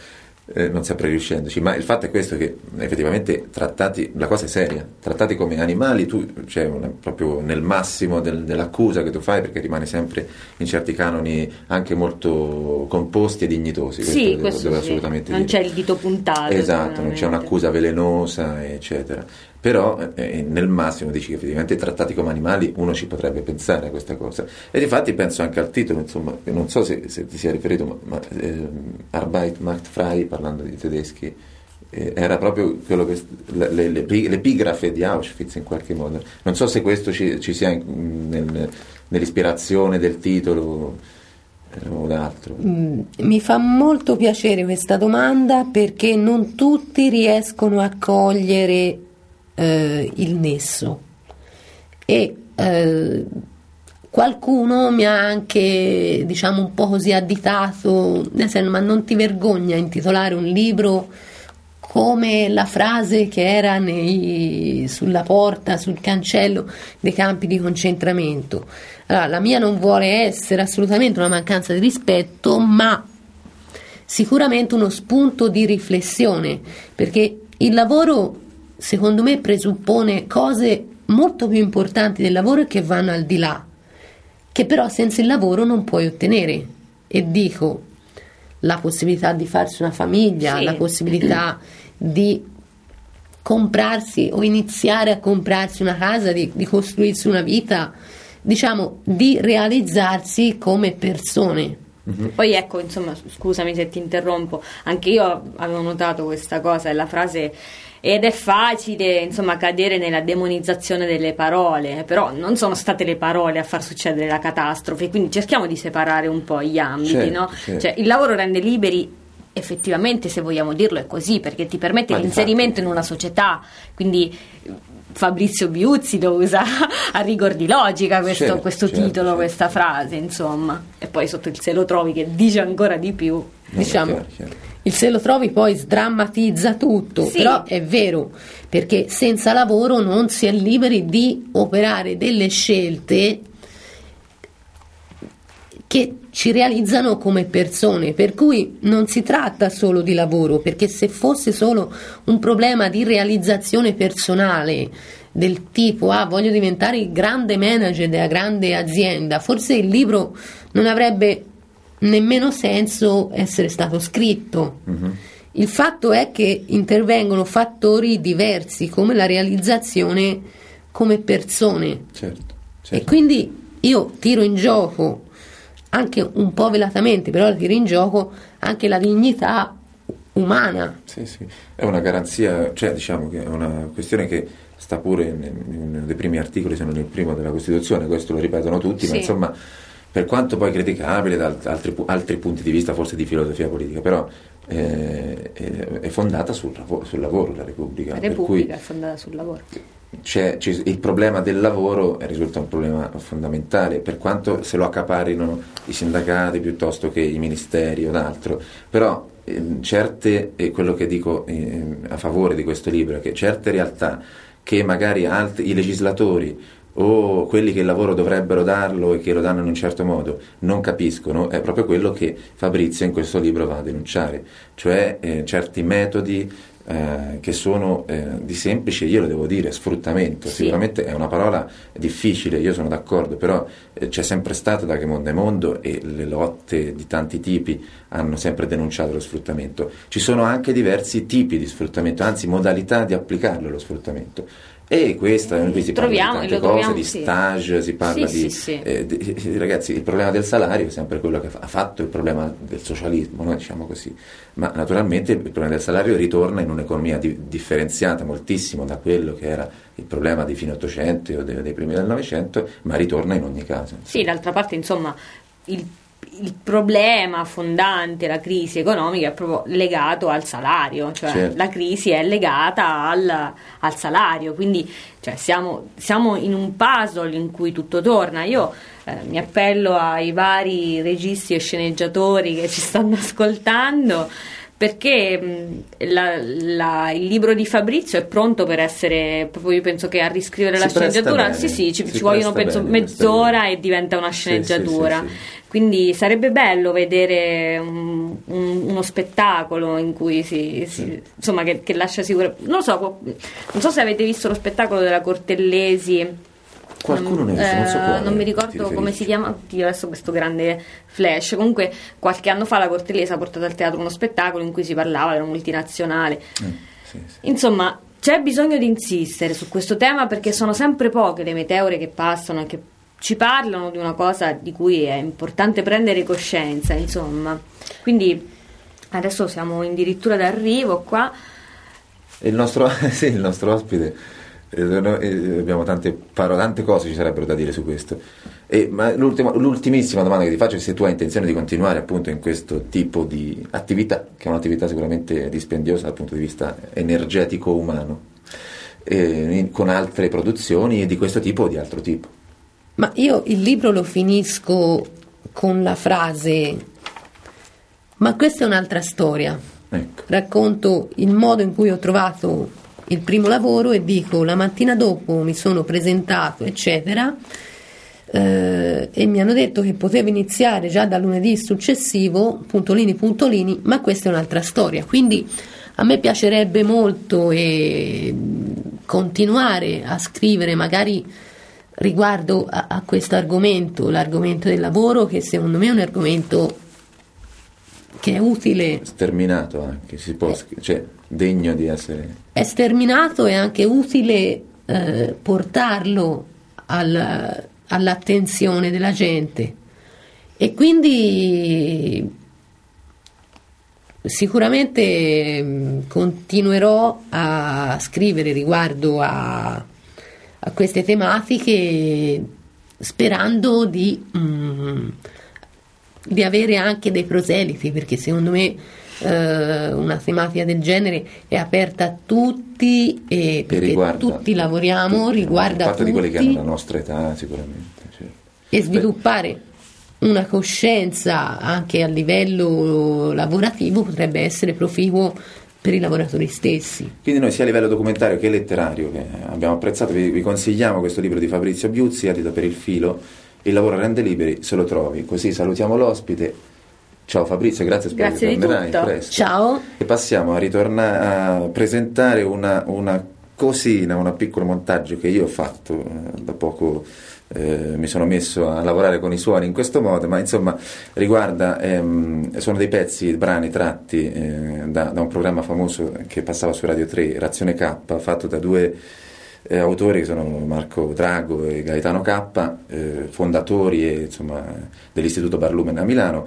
non sempre riuscendoci, ma il fatto è questo, che effettivamente la cosa è seria, trattati come animali, tu proprio nel massimo dell'accusa che tu fai, perché rimane sempre in certi canoni anche molto composti e dignitosi, sì, questo devo sì. assolutamente non dire. C'è il dito puntato, esatto, non c'è un'accusa velenosa eccetera, però nel massimo dici che effettivamente trattati come animali uno ci potrebbe pensare a questa cosa, e difatti penso anche al titolo, insomma, non so se ti sia riferito, ma Arbeit macht frei, parlando di tedeschi, era proprio quello che l'epigrafe di Auschwitz in qualche modo. Non so se questo ci sia nell'ispirazione del titolo o d'altro. Mi fa molto piacere questa domanda, perché non tutti riescono a cogliere il nesso, e qualcuno mi ha anche, diciamo, un po' così additato, nel senso: ma non ti vergogna intitolare un libro come la frase che era sulla porta, sul cancello dei campi di concentramento? Allora, la mia non vuole essere assolutamente una mancanza di rispetto, ma sicuramente uno spunto di riflessione, perché il lavoro, secondo me, presuppone cose molto più importanti del lavoro e che vanno al di là, che però senza il lavoro non puoi ottenere. E dico, la possibilità di farsi una famiglia, sì. La possibilità di comprarsi o iniziare a comprarsi una casa, di costruirsi una vita, diciamo, di realizzarsi come persone. Mm-hmm. Poi ecco, insomma, scusami se ti interrompo, anche io avevo notato questa cosa, è la frase: ed è facile, insomma, cadere nella demonizzazione delle parole, però non sono state le parole a far succedere la catastrofe, quindi cerchiamo di separare un po' gli ambiti, certo, no? Certo. Cioè, il lavoro rende liberi, effettivamente, se vogliamo dirlo, è così, perché ti permette l'inserimento in una società, quindi Fabrizio Biuzzi lo usa a rigor di logica questo titolo, questa frase, insomma, e poi sotto il se lo trovi che dice ancora di più, diciamo. Chiaro. Il se lo trovi poi sdrammatizza tutto, sì. Però è vero, perché senza lavoro non si è liberi di operare delle scelte che ci realizzano come persone, per cui non si tratta solo di lavoro, perché se fosse solo un problema di realizzazione personale, del tipo voglio diventare il grande manager della grande azienda, forse il libro non avrebbe nemmeno senso essere stato scritto. Mm-hmm. Il fatto è che intervengono fattori diversi, come la realizzazione come persone, certo. E quindi io tiro in gioco, anche un po' velatamente, però la tiro in gioco anche la dignità umana. Sì, è una garanzia, cioè diciamo che è una questione che sta pure in uno dei primi articoli, se non il primo, della Costituzione, questo lo ripetono tutti, sì. Ma insomma, per quanto poi criticabile da altri punti di vista, forse di filosofia politica, però è fondata sul lavoro, la Repubblica. La Repubblica è fondata sul lavoro. Il problema del lavoro risulta un problema fondamentale, per quanto se lo accaparino i sindacati piuttosto che i ministeri o altro, però quello che dico a favore di questo libro è che certe realtà che magari i legislatori o quelli che il lavoro dovrebbero darlo e che lo danno in un certo modo non capiscono, è proprio quello che Fabrizio in questo libro va a denunciare, cioè certi metodi che sono di semplice, io lo devo dire, sfruttamento. Sì. Sicuramente è una parola difficile, io sono d'accordo, però c'è sempre stato da che mondo è mondo e le lotte di tanti tipi hanno sempre denunciato lo sfruttamento. Ci sono anche diversi tipi di sfruttamento, anzi modalità di applicarlo lo sfruttamento. E qui si parla di tante cose, di stage, si parla ragazzi, il problema del salario è sempre quello che ha fatto il problema del socialismo, no? Diciamo così, ma naturalmente il problema del salario ritorna in un'economia differenziata moltissimo da quello che era il problema dei fine 800 o dei primi del Novecento, ma ritorna in ogni caso. Sì, d'altra parte, insomma, il problema fondante, la crisi economica, è proprio legato al salario, cioè certo. La crisi è legata al salario, quindi cioè, siamo in un puzzle in cui tutto torna. Io mi appello ai vari registi e sceneggiatori che ci stanno ascoltando perché il libro di Fabrizio è pronto per essere, proprio io penso che a riscrivere la sceneggiatura ci vogliono penso mezz'ora e diventa una sceneggiatura. Sì. Quindi sarebbe bello vedere uno spettacolo in cui insomma che lascia sicuro. Non so se avete visto lo spettacolo della Cortellesi. Qualcuno ne ha visto, non so quale. Non mi ricordo come si chiama adesso questo grande flash. Comunque qualche anno fa la Cortellesi ha portato al teatro uno spettacolo in cui si parlava della multinazionale. Sì. Insomma, c'è bisogno di insistere su questo tema, perché sono sempre poche le meteore che passano e che ci parlano di una cosa di cui è importante prendere coscienza, insomma. Quindi adesso siamo addirittura d'arrivo qua. Il nostro ospite, abbiamo tante cose ci sarebbero da dire su questo. Ma l'ultimissima domanda che ti faccio è se tu hai intenzione di continuare appunto in questo tipo di attività, che è un'attività sicuramente dispendiosa dal punto di vista energetico umano, con altre produzioni di questo tipo o di altro tipo. Ma io il libro lo finisco con la frase: ma questa è un'altra storia. Ecco. Racconto il modo in cui ho trovato il primo lavoro e dico: la mattina dopo mi sono presentato eccetera, e mi hanno detto che potevo iniziare già dal lunedì successivo, puntolini, ma questa è un'altra storia. Quindi a me piacerebbe molto continuare a scrivere magari riguardo a questo argomento, l'argomento del lavoro, che secondo me è un argomento che è utile, sterminato anche, si può, cioè degno di essere, è sterminato, e anche utile portarlo all'attenzione della gente, e quindi sicuramente continuerò a scrivere riguardo a queste tematiche, sperando di avere anche dei proseliti, perché secondo me una tematica del genere è aperta a tutti, e perché tutti lavoriamo, riguarda tutti, di quelli che hanno la nostra età sicuramente, certo. E sviluppare una coscienza anche a livello lavorativo potrebbe essere proficuo per i lavoratori stessi. Quindi noi sia a livello documentario che letterario, che abbiamo apprezzato, vi consigliamo questo libro di Fabrizio Biuzzi, edito per Il Filo, Il lavoro rende liberi, se lo trovi. Così salutiamo l'ospite. Ciao Fabrizio, grazie, spero che tornerai presto. Ciao. E passiamo a ritornare a presentare una cosina, un piccolo montaggio che io ho fatto da poco. Mi sono messo a lavorare con i suoni in questo modo, ma insomma riguarda, sono dei brani tratti da un programma famoso che passava su Radio 3, Razione K, fatto da due autori che sono Marco Drago e Gaetano K, fondatori dell'Istituto Barlumen a Milano,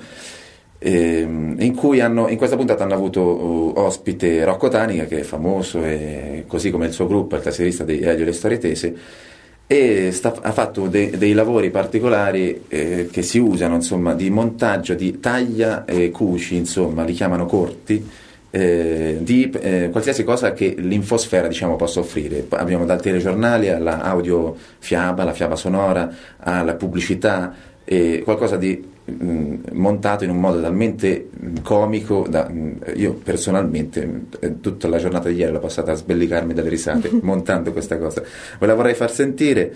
in cui in questa puntata hanno avuto ospite Rocco Tanica, che è famoso, così come il suo gruppo, il tastierista di Elio e le Storie Tese, e ha fatto dei lavori particolari che si usano, insomma, di montaggio, di taglia e cuci, insomma, li chiamano corti, di qualsiasi cosa che l'infosfera, diciamo, possa offrire. Abbiamo dal telegiornale alla audio fiaba, la fiaba sonora, alla pubblicità, qualcosa di montato in un modo talmente comico io personalmente tutta la giornata di ieri l'ho passata a sbellicarmi dalle risate montando questa cosa. Ve la vorrei far sentire,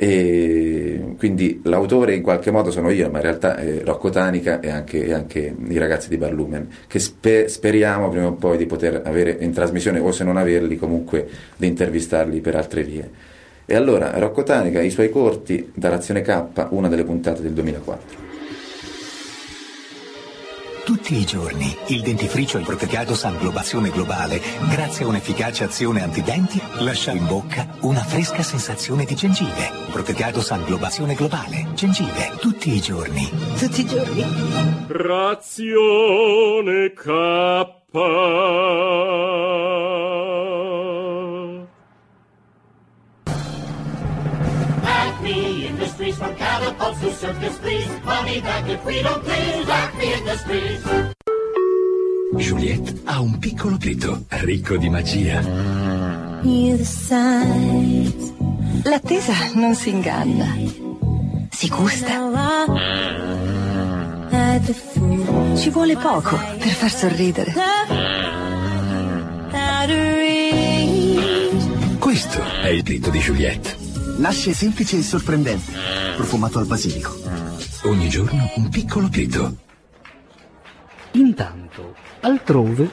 quindi l'autore in qualche modo sono io, ma in realtà Rocco Tanica e anche i ragazzi di Barlumen, che speriamo prima o poi di poter avere in trasmissione, o se non averli comunque di intervistarli per altre vie. E allora Rocco Tanica, i suoi corti da Razione K, una delle puntate del 2004. Tutti i giorni il dentifricio Protecato Sanglobazione Globale, grazie a un'efficace azione antidenti, lascia in bocca una fresca sensazione di gengive. Protecato Sanglobazione Globale, gengive, tutti i giorni. Tutti i giorni. Razione K. Acme Industries from catapults to circus fleas. Money back if we don't please. Acme Industries. Juliette ha un piccolo tetto ricco di magia. L'attesa non si inganna, si gusta. Ci vuole poco per far sorridere. Questo è il dritto di Juliette. Nasce semplice e sorprendente, profumato al basilico. Ogni giorno un piccolo grido. Intanto, altrove...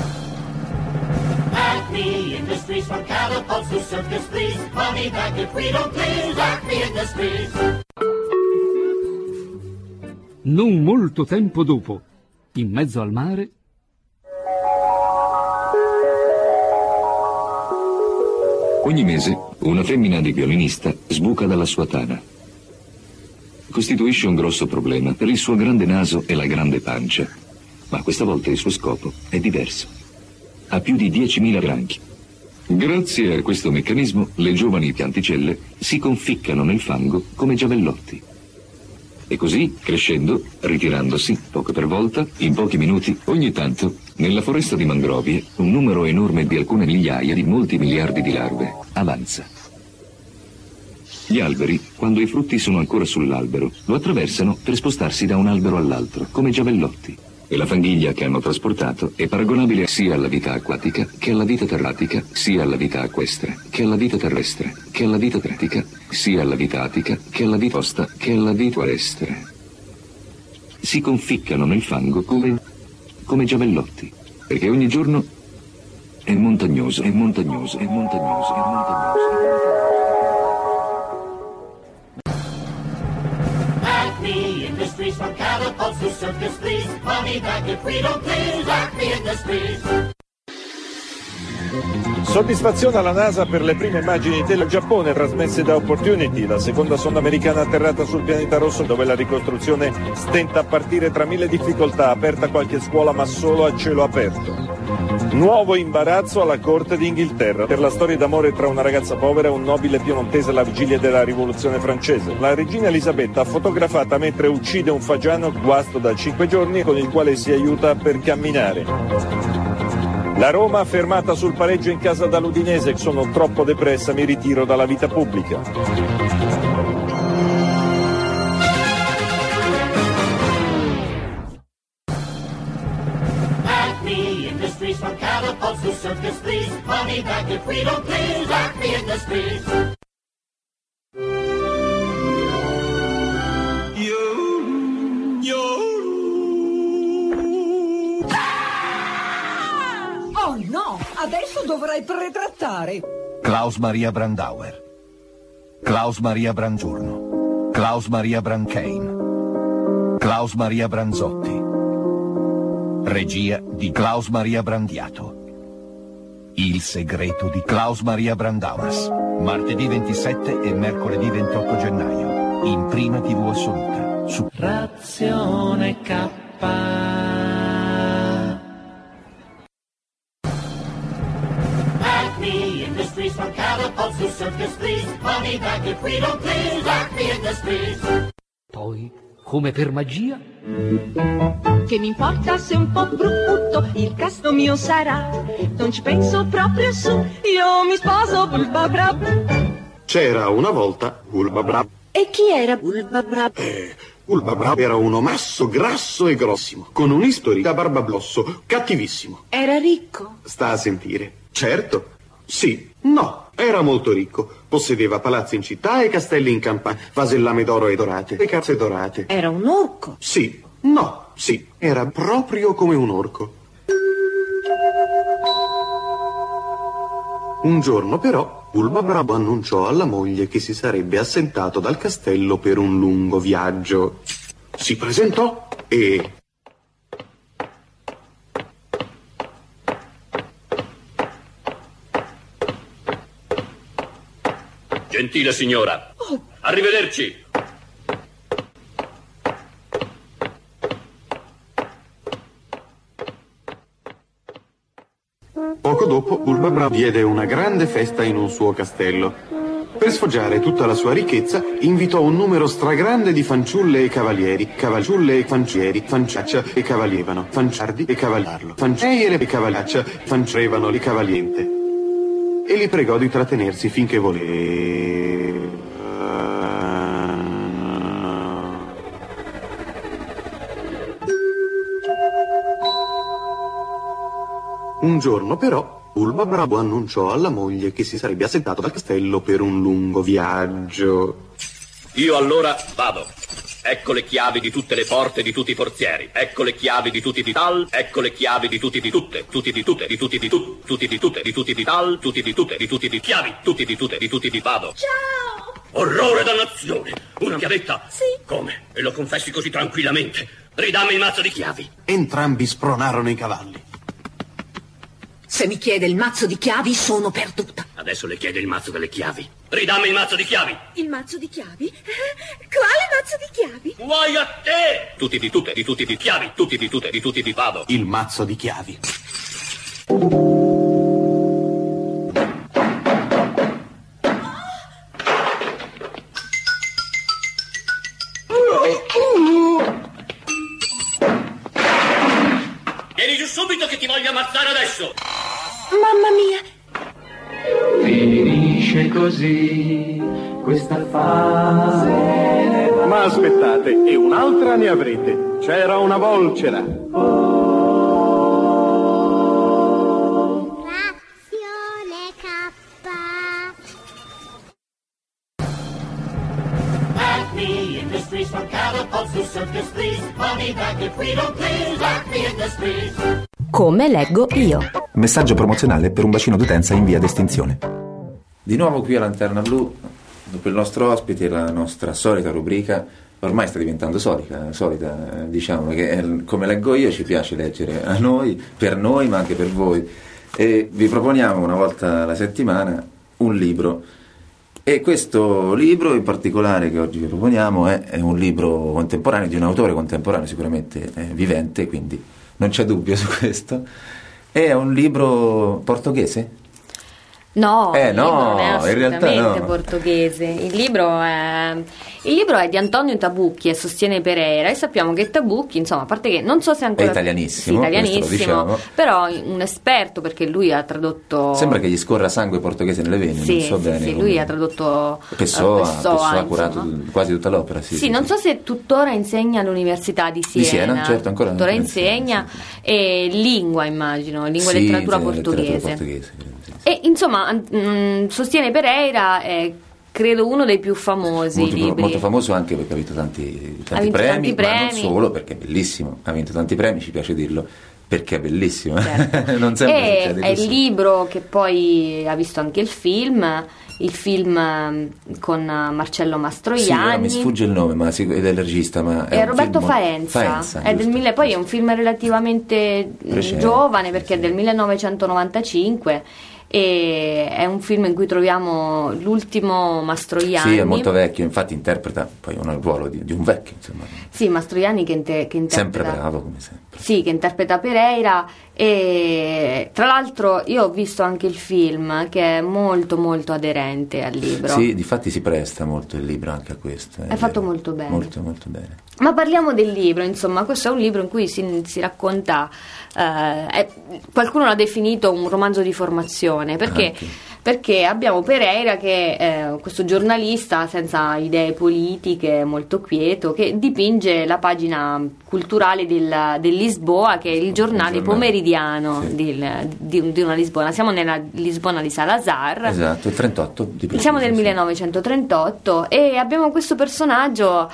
Acme Industries, from catapults to circus fleas, money back if we don't please. Acme Industries. Non molto tempo dopo, in mezzo al mare... Ogni mese una femmina di violinista sbuca dalla sua tana. Costituisce un grosso problema per il suo grande naso e la grande pancia, ma questa volta il suo scopo è diverso. Ha più di 10.000 granchi. Grazie a questo meccanismo le giovani pianticelle si conficcano nel fango come giavellotti. E così, crescendo, ritirandosi, poco per volta, in pochi minuti, ogni tanto, nella foresta di mangrovie, un numero enorme di alcune migliaia di molti miliardi di larve avanza. Gli alberi, quando i frutti sono ancora sull'albero, lo attraversano per spostarsi da un albero all'altro, come giavellotti. E la fanghiglia che hanno trasportato è paragonabile sia alla vita acquatica che alla vita terratica, sia alla vita acquestre che alla vita terrestre, che alla vita terratica, sia alla vita atica che alla vita posta che alla vita terrestre. Si conficcano nel fango come giavellotti, perché ogni giorno è montagnoso, è montagnoso, è montagnoso, è montagnoso. Acme Industries, from catapults to circus fleas, money back if we don't please. Acme Industries. Soddisfazione alla NASA per le prime immagini del Giappone trasmesse da Opportunity, la seconda sonda americana atterrata sul pianeta rosso, dove la ricostruzione stenta a partire tra mille difficoltà, aperta qualche scuola ma solo a cielo aperto. Nuovo imbarazzo alla corte d'Inghilterra per la storia d'amore tra una ragazza povera e un nobile piemontese alla vigilia della rivoluzione francese. La regina Elisabetta, fotografata mentre uccide un fagiano guasto da 5 giorni con il quale si aiuta per camminare. La Roma fermata sul pareggio in casa dall'Udinese, sono troppo depressa, mi ritiro dalla vita pubblica. Acme Industries, from catapults to circus fleas, money back if we don't please. Acme Industries. Oh no, adesso dovrai pretrattare. Klaus Maria Brandauer, Klaus Maria Brangiorno, Klaus Maria Brancain, Klaus Maria Branzotti. Regia di Klaus Maria Brandiato. Il segreto di Klaus Maria Brandauer. Martedì 27 e mercoledì 28 gennaio. In prima TV assoluta. Su Razione K. Acme Industries, from catapults to circus fleas, money back if we don't please. Acme Industries. Poi, come per magia... Che mi importa se un po' brutto il casto mio sarà, non ci penso proprio su, io mi sposo Bulbabrab. C'era una volta Bulbabrab. E chi era Bulbabrab? Bulbabrab era un omasso grasso e grossimo, con un istori da barbablosso, cattivissimo. Era ricco? Sta a sentire. Certo. Sì. No. Era molto ricco. Possedeva palazzi in città e castelli in campagna, vasellame d'oro e dorate, e cazze dorate. Era un orco? Sì. No. Sì. Era proprio come un orco. Un giorno però Bulbabrab annunciò alla moglie che si sarebbe assentato dal castello per un lungo viaggio. Si presentò e... Gentile signora, arrivederci. Poco dopo Bulbabrab diede una grande festa in un suo castello. Per sfoggiare tutta la sua ricchezza invitò un numero stragrande di fanciulle e cavalieri, cavaciulle e fancieri, fanciaccia e cavalievano, fanciardi e cavallarlo, fanciere e cavaliaccia, fancevano le cavaliente. E li pregò di trattenersi finché voleva. Un giorno però Bulba Bravo annunciò alla moglie che si sarebbe assentato dal castello per un lungo viaggio. Io allora vado. Ecco le chiavi di tutte le porte di tutti i forzieri. Ecco le chiavi di tutti di tal. Ecco le chiavi di tutti di tutte. Tutti di tutte, di tutti di tu. Tutti di tutte, di tutti di tal. Tutti di tutte, di tutti di chiavi. Tutti di tutte, di tutti di vado. Ciao! Orrore dannazione! Una chiavetta? Sì. Come? E lo confessi così tranquillamente? Ridammi il mazzo di chiavi. Entrambi spronarono i cavalli. Se mi chiede il mazzo di chiavi, sono perduta. Adesso le chiede il mazzo delle chiavi. Ridammi il mazzo di chiavi. Il mazzo di chiavi? Quale mazzo di chiavi? Guai a te! Tutti di tutte, di tutti di chiavi. Tutti di tutte, di tutti di vado. Il mazzo di chiavi. Vieni giù subito che ti voglio ammazzare adesso. Mamma mia! Finisce così questa fase. Ma aspettate, e un'altra ne avrete. C'era una volcera. Acme Industries from catapults to circus fleas. Money back if we don't please. Acme Industries. Come leggo io. Messaggio promozionale per un bacino d'utenza in via d'estinzione. Di nuovo qui a Lanterna Blu, dopo il nostro ospite, la nostra solita rubrica, ormai sta diventando solita, diciamo, che come leggo io ci piace leggere a noi, per noi ma anche per voi, e vi proponiamo una volta alla settimana un libro. E questo libro in particolare che oggi vi proponiamo è un libro contemporaneo, di un autore contemporaneo sicuramente vivente, quindi non c'è dubbio su questo. È un libro portoghese? No, il libro no, non è assolutamente in realtà no. portoghese. Il libro è di Antonio Tabucchi e sostiene Pereira, e sappiamo che Tabucchi, insomma, a parte che non so se ancora è italianissimo, sì, italianissimo, diciamo. Però un esperto, perché lui ha tradotto. Sembra che gli scorra sangue portoghese nelle vene, sì, non so bene. Sì, lui ha tradotto Pessoa ha curato quasi tutta l'opera. Sì, non so se tuttora insegna all'Università di Siena. Certo, ancora tuttora insegna, e lingua, immagino, lingua e letteratura portoghese. E insomma, sostiene Pereira è credo uno dei più famosi libri. Molto famoso anche perché ha vinto tanti premi, ma non solo perché è bellissimo. Ha vinto tanti premi, ci piace dirlo, perché è bellissimo. Certo. Non sempre succede è così. Il libro che poi ha visto anche il film con Marcello Mastroianni. Sì, mi sfugge il nome, ma è del regista, ma è Roberto Faenza, è giusto, poi è un film relativamente giovane perché è del 1995. E è un film in cui troviamo l'ultimo Mastroianni. Sì, è molto vecchio, infatti interpreta poi il ruolo di un vecchio, insomma. Sì, Mastroianni che interpreta. Sempre bravo, come sempre. Sì, che interpreta Pereira. E tra l'altro io ho visto anche il film, che è molto molto aderente al libro. Sì, difatti si presta molto il libro anche a questo. È fatto molto bene. Molto molto bene. Ma parliamo del libro, insomma, questo è un libro in cui si racconta, qualcuno l'ha definito un romanzo di formazione, perché abbiamo Pereira che è questo giornalista senza idee politiche, molto quieto, che dipinge la pagina culturale del Lisboa, che è il giornale pomeridiano di una Lisbona. Siamo nella Lisbona di Salazar. Esatto, il 38 di siamo nel 1938 e abbiamo questo personaggio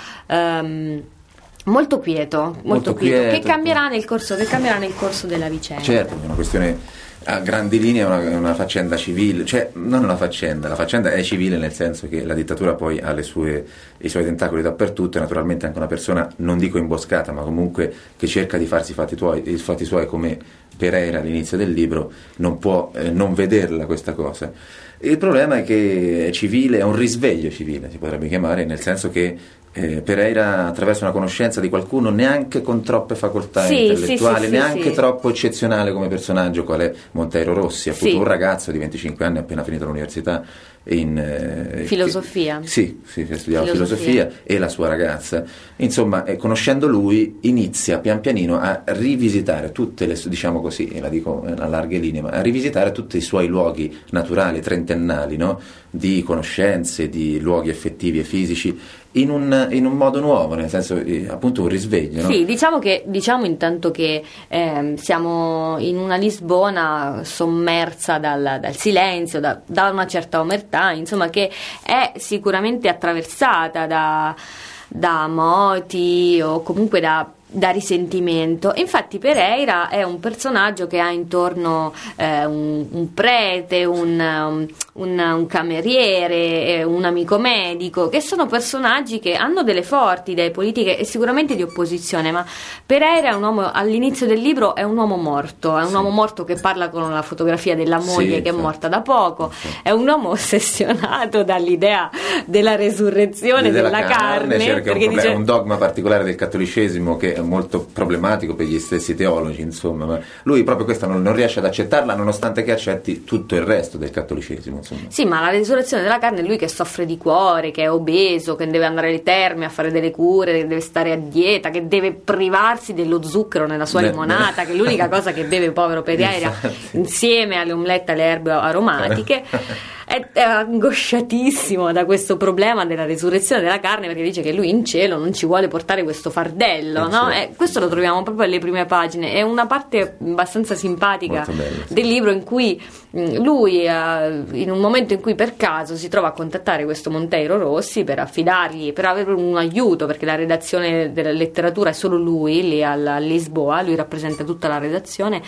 molto quieto, che cambierà nel corso della vicenda. Certo, è una questione a grandi linee, è una faccenda civile, cioè non la faccenda è civile nel senso che la dittatura poi ha i suoi tentacoli dappertutto, e naturalmente anche una persona, non dico imboscata, ma comunque che cerca di farsi i fatti suoi come Pereira all'inizio del libro, non può non vederla questa cosa. Il problema è che è civile, è un risveglio civile, si potrebbe chiamare, nel senso che Pereira, attraverso una conoscenza di qualcuno neanche con troppe facoltà intellettuali, neanche troppo eccezionale come personaggio, qual è Monteiro Rossi, appunto un ragazzo di 25 anni appena finito l'università, in filosofia. Sì, studiava filosofia, e la sua ragazza. Insomma, conoscendo lui, inizia pian pianino a rivisitare tutte le, diciamo così, la dico a larghe linee, ma a rivisitare tutti i suoi luoghi naturali, trentennali, no? Di conoscenze, di luoghi affettivi e fisici, in un modo nuovo, nel senso, appunto, un risveglio, no? Sì, diciamo intanto che siamo in una Lisbona sommersa dal silenzio, da una certa omertà, insomma, che è sicuramente attraversata da moti o comunque da risentimento. Infatti Pereira è un personaggio che ha intorno un prete, un cameriere, un amico medico, che sono personaggi che hanno delle forti idee politiche e sicuramente di opposizione, ma Pereira è un uomo, all'inizio del libro è un uomo morto, è un uomo morto che parla con la fotografia della moglie che è morta da poco, è un uomo ossessionato dall'idea della resurrezione della carne, perché è un dogma particolare del cattolicesimo che è molto problematico per gli stessi teologi, insomma, ma lui proprio questa non riesce ad accettarla, nonostante che accetti tutto il resto del cattolicesimo, insomma. Sì, ma la risurrezione della carne è lui che soffre di cuore, che è obeso, che deve andare alle terme a fare delle cure, che deve stare a dieta, che deve privarsi dello zucchero nella sua limonata, che è l'unica cosa che beve, povero Pereira, insieme alle omelette alle erbe aromatiche. È angosciatissimo da questo problema della risurrezione della carne, perché dice che lui in cielo non ci vuole portare questo fardello, no? E questo lo troviamo proprio alle prime pagine. È una parte abbastanza simpatica del libro, in cui lui, in un momento in cui per caso si trova a contattare questo Monteiro Rossi per affidargli, per avere un aiuto, perché la redazione della letteratura è solo lui lì a Lisboa, lui rappresenta tutta la redazione.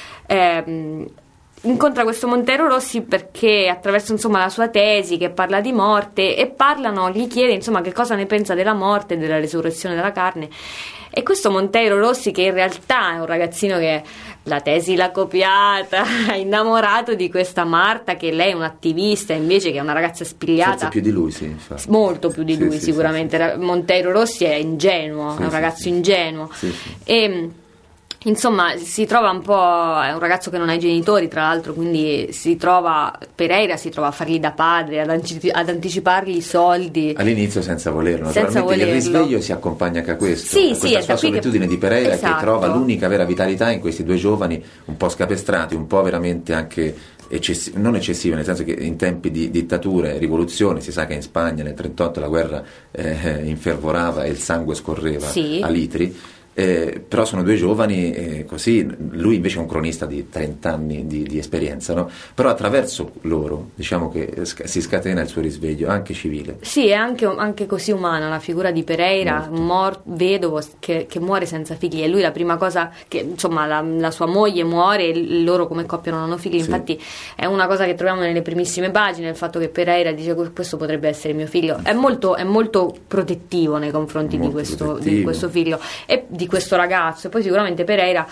Incontra questo Monteiro Rossi perché attraverso, insomma, la sua tesi che parla di morte, e gli chiede, insomma, che cosa ne pensa della morte e della resurrezione della carne. E questo Monteiro Rossi, che in realtà è un ragazzino che la tesi l'ha copiata, è innamorato di questa Marta, che lei è un'attivista, invece che è una ragazza spigliata. Forse più di lui, sì, infatti. Molto più di lui, sicuramente. Monteiro Rossi è ingenuo, è un ragazzo ingenuo. E insomma, si trova un po', è un ragazzo che non ha i genitori, tra l'altro, quindi Pereira si trova a fargli da padre, ad anticipargli i soldi. All'inizio senza volerlo, naturalmente. Il risveglio si accompagna anche a questo, a questa sua solitudine di Pereira, che trova l'unica vera vitalità in questi due giovani un po' scapestrati, un po' veramente anche non eccessivi, nel senso che in tempi di dittatura e rivoluzione, si sa che in Spagna nel 1938 la guerra infervorava e il sangue scorreva a litri. Però sono due giovani, così. Lui invece è un cronista di 30 anni di esperienza, no? Però attraverso loro, diciamo, che si scatena il suo risveglio anche civile. Sì, è anche così umana la figura di Pereira, vedovo che muore senza figli, e lui la prima cosa che, insomma, la sua moglie muore e loro come coppia non hanno figli. Infatti è una cosa che troviamo nelle primissime pagine, il fatto che Pereira dice: questo potrebbe essere mio figlio. È molto protettivo nei confronti di questo figlio e di questo ragazzo. E poi sicuramente Pereira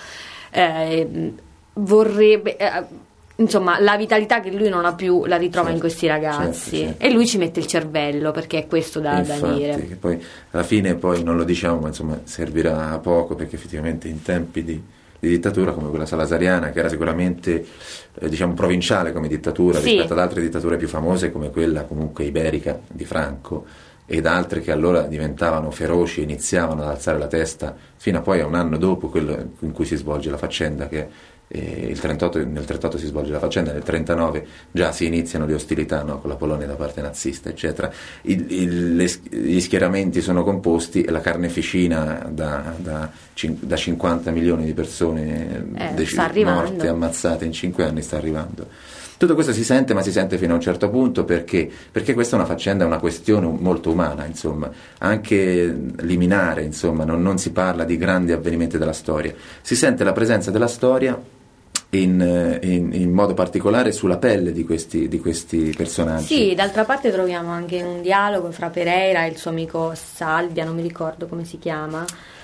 vorrebbe, insomma, la vitalità che lui non ha più la ritrova in questi ragazzi, e lui ci mette il cervello, perché è questo da dire. Che poi alla fine, poi non lo diciamo, ma insomma servirà a poco, perché effettivamente in tempi di dittatura come quella salazariana, che era sicuramente diciamo provinciale come dittatura rispetto ad altre dittature più famose come quella comunque iberica di Franco, ed altre che allora diventavano feroci e iniziavano ad alzare la testa fino a poi a un anno dopo quello in cui si svolge la faccenda, che nel 38 si svolge la faccenda, nel 39 già si iniziano le ostilità, no, con la Polonia da parte nazista, eccetera. Gli schieramenti sono composti e la carneficina da 50 milioni di persone morte, ammazzate in 5 anni sta arrivando. Tutto questo si sente, ma si sente fino a un certo punto, perché questa è una faccenda, una questione molto umana, insomma, anche liminare, insomma, non si parla di grandi avvenimenti della storia, si sente la presenza della storia in modo particolare sulla pelle di questi personaggi. Sì, d'altra parte troviamo anche un dialogo fra Pereira e il suo amico Salvia, non mi ricordo come si chiama.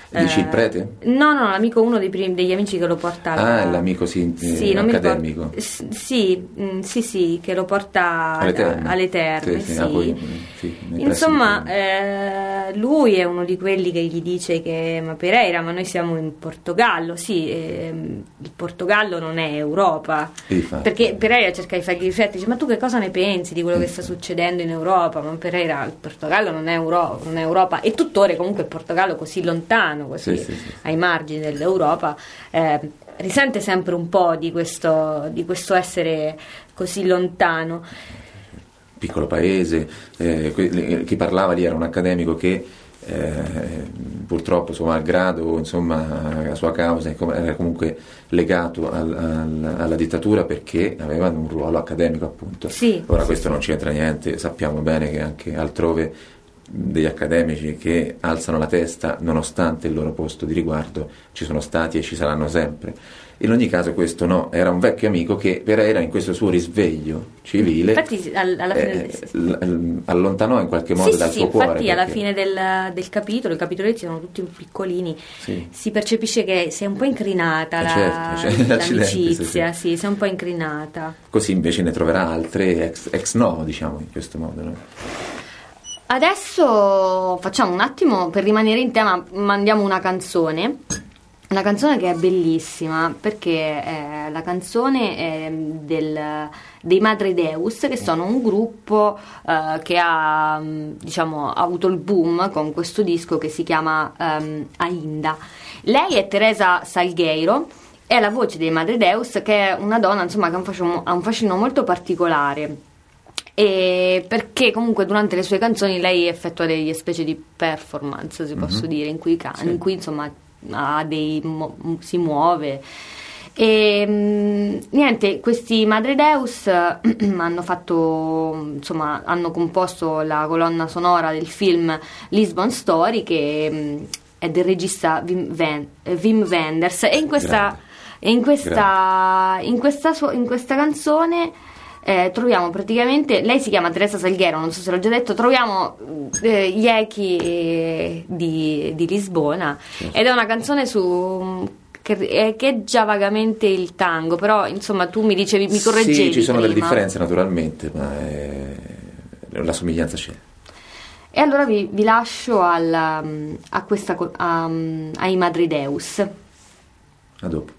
Dici il prete? No, l'amico, uno degli amici che lo porta l'amico accademico. Sì, che lo porta alle terme. Insomma, lui è uno di quelli che gli dice che ma Pereira, ma noi siamo in Portogallo. Il Portogallo non è Europa. Perché Pereira cerca di fargli riflettere, dice ma tu che cosa ne pensi di quello che sta succedendo in Europa? Ma Pereira, il Portogallo non è Europa, e tuttora comunque il Portogallo così lontano, così ai margini dell'Europa, risente sempre un po' di questo essere così lontano. Piccolo paese, chi parlava lì era un accademico che purtroppo, suo malgrado, a sua causa, era comunque legato alla dittatura, perché aveva un ruolo accademico, appunto. Ora questo non c'entra niente, sappiamo bene che anche altrove degli accademici che alzano la testa nonostante il loro posto di riguardo ci sono stati e ci saranno sempre. In ogni caso questo no, era un vecchio amico che Pereira in questo suo risveglio civile alla fine allontanò in qualche modo dal suo cuore. Infatti alla fine del capitolo, i capitoletti sono tutti piccolini, si percepisce che si è un po' incrinata l'amicizia, si è un po' incrinata. Così invece ne troverà altre ex novo, diciamo, in questo modo, no? Adesso facciamo un attimo, per rimanere in tema, mandiamo una canzone che è bellissima, perché è la canzone dei Madre Deus, che sono un gruppo che ha avuto il boom con questo disco che si chiama Ainda. Lei è Teresa Salgueiro, è la voce dei Madre Deus, che è una donna che ha un fascino molto particolare. E perché comunque durante le sue canzoni lei effettua delle specie di performance, si posso dire, in cui insomma si muove. E niente, questi Madre Deus hanno composto la colonna sonora del film Lisbon Story, che è del regista Wim Wenders, e in questa canzone troviamo praticamente, lei si chiama Teresa Salguero, non so se l'ho già detto, troviamo gli echi di Lisbona, ed è una canzone che è già vagamente il tango, però insomma tu mi dicevi, mi correggevi. Sì, ci sono prima delle differenze naturalmente, ma la somiglianza c'è. E allora vi lascio ai Madre Deus. A dopo.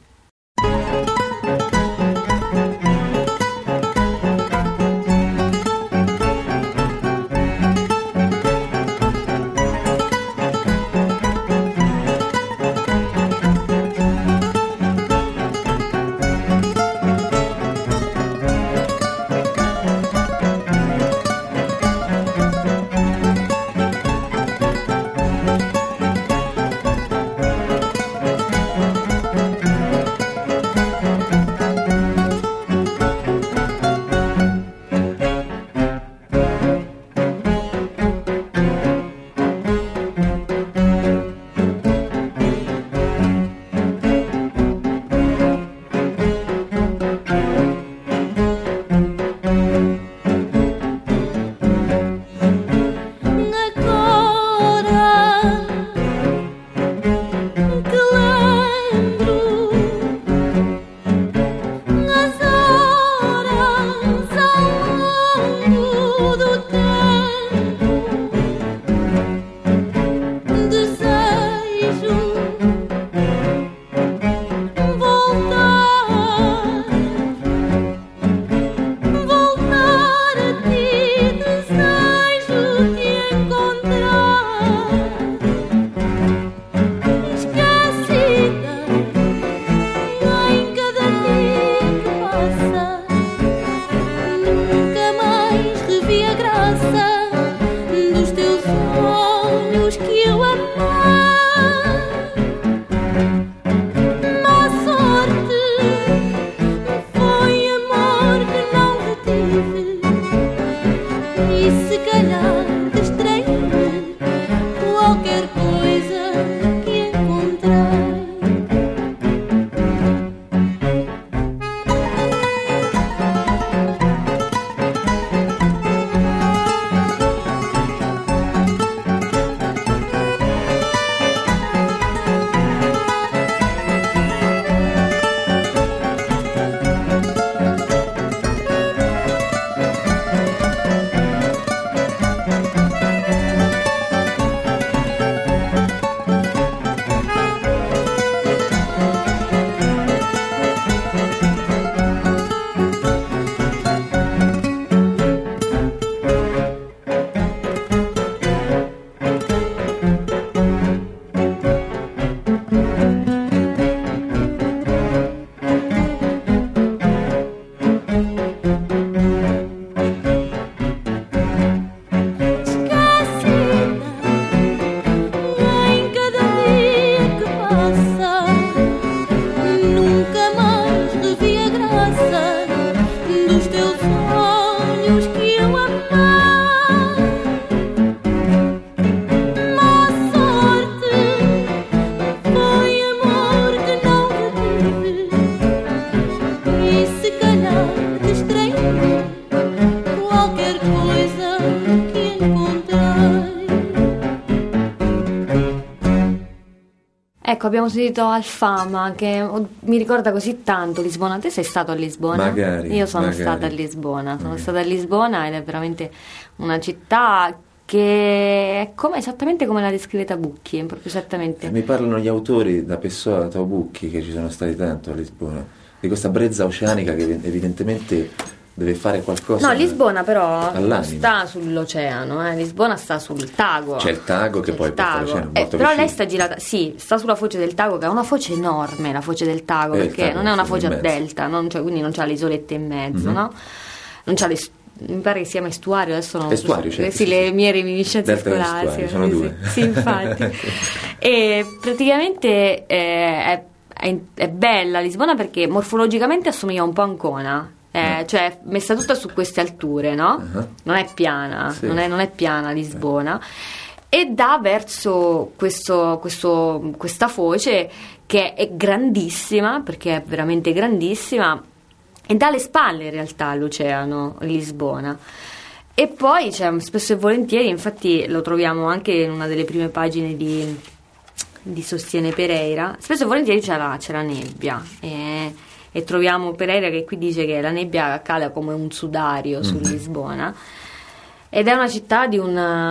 ecco, abbiamo sentito Alfama, che mi ricorda così tanto Lisbona. Te sei stato a Lisbona? Magari. Io sono stata a Lisbona. Sono stata a Lisbona ed è veramente una città che è esattamente come la descrive Tabucchi, proprio esattamente. Mi parlano gli autori da Pessoa a Tabucchi, che ci sono stati tanto a Lisbona, di questa brezza oceanica che evidentemente deve fare qualcosa. No, Lisbona però all'anima. sta sull'oceano, Lisbona sta sul Tago. C'è il Tago che poi porta l'oceano molto però vicino. lei sta girata, sì, sta sulla foce del Tago, che è una foce enorme, la foce del Tago, perché Tago, non è una sì, foce a in mezzo. delta, quindi non c'ha le isolette in mezzo, no? Non c'ha mi pare che si chiama estuario, adesso non Estuario, certo, sì, le mie reminiscenze Delta e scolastiche. estuario, sono due. Sì, infatti. E praticamente è bella Lisbona perché morfologicamente assomiglia un po' a Ancona. Cioè messa tutta su queste alture, no? Non è piana, Sì. non è piana Lisbona, e dà verso questa foce che è grandissima, perché è veramente grandissima, e dà le spalle in realtà all'oceano Lisbona. E poi spesso e volentieri, infatti lo troviamo anche in una delle prime pagine di Sostiene Pereira, spesso e volentieri c'è la nebbia, e troviamo Pereira che qui dice che la nebbia cala come un sudario su Lisbona, ed è una città di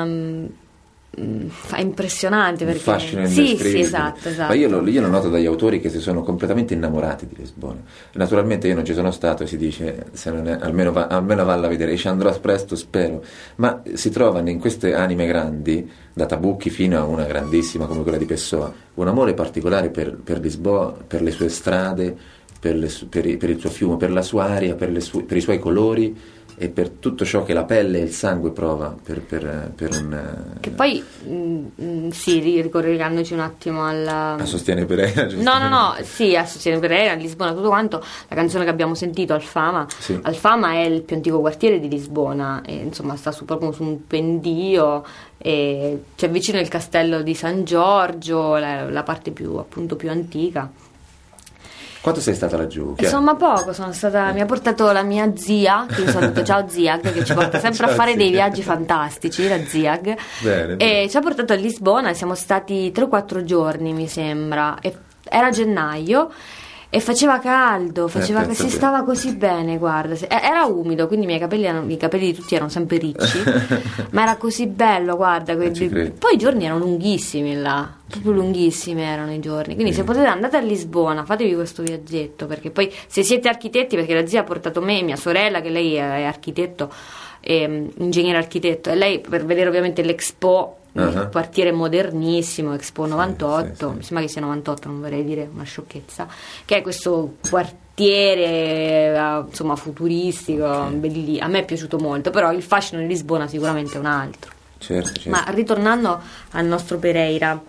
è impressionante, perché fascino sì, indescrivibile. Esatto. Ma io lo noto dagli autori che si sono completamente innamorati di Lisbona. Naturalmente io non ci sono stato, si dice, se non è, almeno valla a vedere, ci andrò presto, spero, ma si trovano in queste anime grandi, da Tabucchi fino a una grandissima come quella di Pessoa, un amore particolare per Lisboa, per le sue strade, per il suo fiume, per la sua aria, per i suoi colori e per tutto ciò che la pelle e il sangue prova per un... Che poi, sì, ricollegandoci un attimo a Sostiene Pereira, no, sì, a Sostiene Pereira, a Lisbona, tutto quanto, la canzone che abbiamo sentito, Alfama, sì. Alfama è il più antico quartiere di Lisbona, e, insomma, sta proprio su un pendio, e c'è vicino il castello di San Giorgio, la parte più antica. Quanto sei stata laggiù? Insomma, poco, sono stata, mi ha portato la mia zia, che io saluto, ciao Ziag, che ci porta sempre a fare dei viaggi fantastici, la Ziag. Bene. E ci ha portato a Lisbona, siamo stati 3 o 4 giorni, mi sembra, e era gennaio e faceva caldo, si stava così bene, guarda, era umido, quindi i capelli di tutti erano sempre ricci, ma era così bello, guarda, poi i giorni erano lunghissimi là, proprio lunghissimi erano i giorni, quindi se potete andate a Lisbona, fatevi questo viaggetto, perché poi se siete architetti, perché la zia ha portato me e mia sorella, che lei è architetto, ingegnere architetto, e lei per vedere ovviamente l'Expo, il quartiere modernissimo, Expo 98, mi sembra che sia 98, non vorrei dire una sciocchezza, che è questo quartiere insomma futuristico, bellissimo. A me è piaciuto molto, però il fascino di Lisbona sicuramente è un altro. Certo. Ma ritornando al nostro Pereira,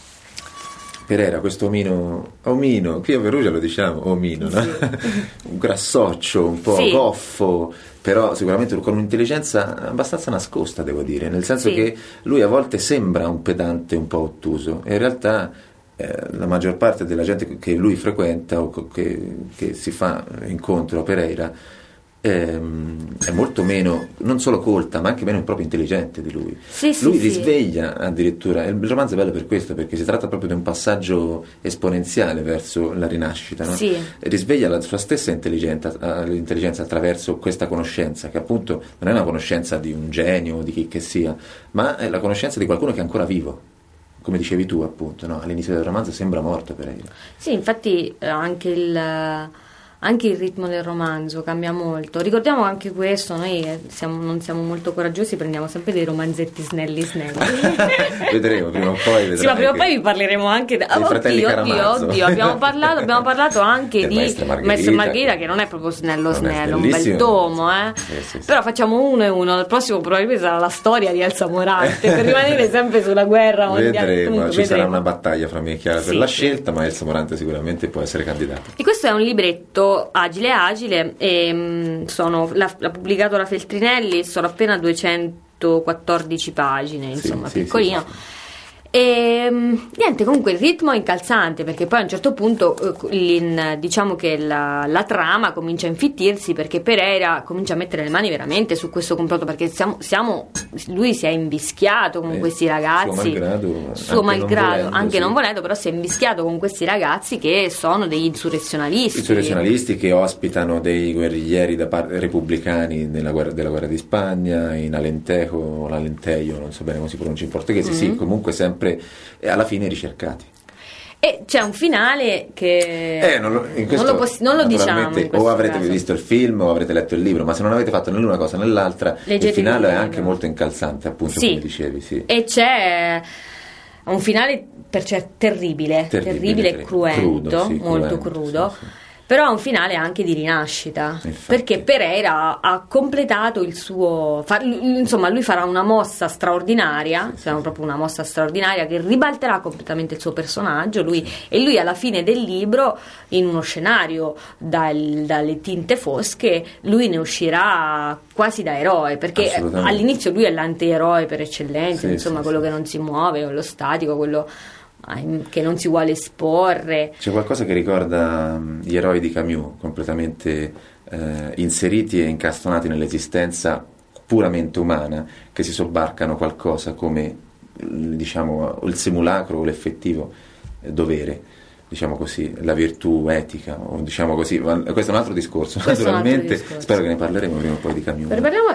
questo omino, qui a Perugia lo diciamo omino, no? Un grassoccio, un po' goffo, però sicuramente con un'intelligenza abbastanza nascosta, devo dire, nel senso che lui a volte sembra un pedante un po' ottuso, e in realtà la maggior parte della gente che lui frequenta o che si fa incontro a Pereira è molto meno, non solo colta, ma anche meno proprio intelligente di lui. Lui risveglia addirittura, il romanzo è bello per questo, perché si tratta proprio di un passaggio esponenziale verso la rinascita, no? Risveglia la sua stessa intelligenza attraverso questa conoscenza, che appunto non è una conoscenza di un genio o di chi che sia, ma è la conoscenza di qualcuno che è ancora vivo, come dicevi tu appunto, no? All'inizio del romanzo sembra morto Pereira. Sì, infatti anche il ritmo del romanzo cambia molto. Ricordiamo anche questo, noi non siamo molto coraggiosi, prendiamo sempre dei romanzetti snelli. Vedremo prima o poi. Sì, ma prima o poi vi parleremo anche dei fratelli Karamazov. Oddio, abbiamo parlato anche di Maestro Margherita, che non è proprio snello, un bel tomo, Sì. Però facciamo uno e uno. Il prossimo probabilmente sarà la storia di Elsa Morante, per rimanere sempre sulla guerra mondiale. Ci sarà una battaglia fra me e Chiara per la scelta, ma Elsa Morante sicuramente può essere candidata. E questo è un libretto agile, e l'ha pubblicato la Feltrinelli, sono appena 214 pagine, insomma, piccolino. E niente, comunque il ritmo è incalzante, perché poi a un certo punto diciamo che la trama comincia a infittirsi, perché Pereira comincia a mettere le mani veramente su questo complotto, perché lui si è invischiato con questi ragazzi, suo malgrado, anche non volendo, però si è invischiato con questi ragazzi che sono degli insurrezionalisti che ospitano dei guerriglieri repubblicani della guerra di Spagna, in Alentejo, non so bene come si pronuncia in portoghese, sì, comunque sempre alla fine ricercati. E c'è un finale che non lo diciamo o avrete visto il film o avrete letto il libro, ma se non avete fatto né l'una cosa né l'altra, il finale è anche molto incalzante, appunto, come dicevi. Sì. E c'è un finale terribile e cruento, molto crudo. Sì. Però è un finale anche di rinascita, perché Pereira ha completato il suo... insomma, lui farà una mossa straordinaria, proprio una mossa straordinaria che ribalterà completamente il suo personaggio, e lui alla fine del libro, in uno scenario dalle tinte fosche, lui ne uscirà quasi da eroe, perché all'inizio lui è l'antieroe per eccellenza, quello che non si muove, quello statico, quello che non si vuole esporre. C'è qualcosa che ricorda gli eroi di Camus, completamente inseriti e incastonati nell'esistenza puramente umana, che si sobbarcano qualcosa come, diciamo, il simulacro o l'effettivo dovere, diciamo così, la virtù etica, o diciamo così. Questo è un altro discorso, naturalmente. Spero che ne parleremo prima o poi di Camus.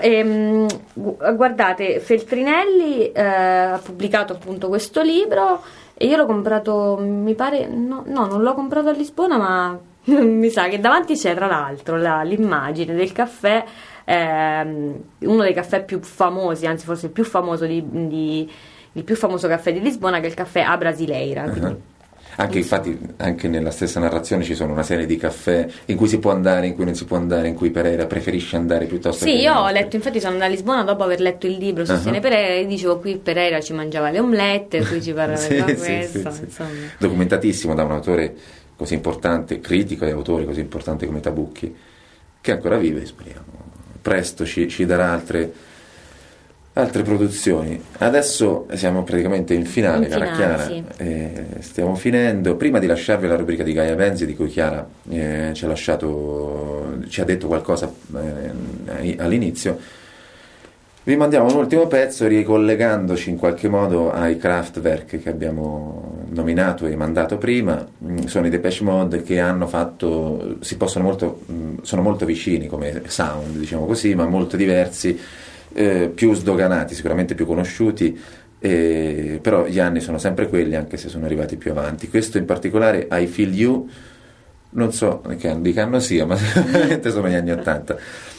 Guardate, Feltrinelli ha pubblicato appunto questo libro, e io l'ho comprato, mi pare, non l'ho comprato a Lisbona, ma mi sa che davanti c'è tra l'altro l'immagine del caffè, uno dei caffè più famosi, anzi forse il più famoso il più famoso caffè di Lisbona, che è il caffè A Brasileira. Infatti anche nella stessa narrazione ci sono una serie di caffè in cui si può andare, in cui non si può andare, in cui Pereira preferisce andare piuttosto che... Sì, io ho letto, infatti sono andata a Lisbona dopo aver letto il libro Sostiene Pereira, e dicevo, qui Pereira ci mangiava le omelette, qui ci parlava di questo, insomma. Documentatissimo da un autore così importante, critico e autore così importante come Tabucchi, che ancora vive, speriamo presto ci darà altre produzioni. Adesso siamo praticamente in finale, cara Chiara, stiamo finendo. Prima di lasciarvi la rubrica di Gaia Benzi, di cui Chiara ci ha detto qualcosa all'inizio, vi mandiamo un ultimo pezzo ricollegandoci in qualche modo ai Kraftwerk che abbiamo nominato e mandato prima. Sono i Depeche Mode, che hanno fatto, sono molto vicini come sound, diciamo così, ma molto diversi, più sdoganati, sicuramente più conosciuti, però gli anni sono sempre quelli, anche se sono arrivati più avanti. Questo in particolare, I Feel You, non so di che anno sia, ma sicuramente sono gli anni 80.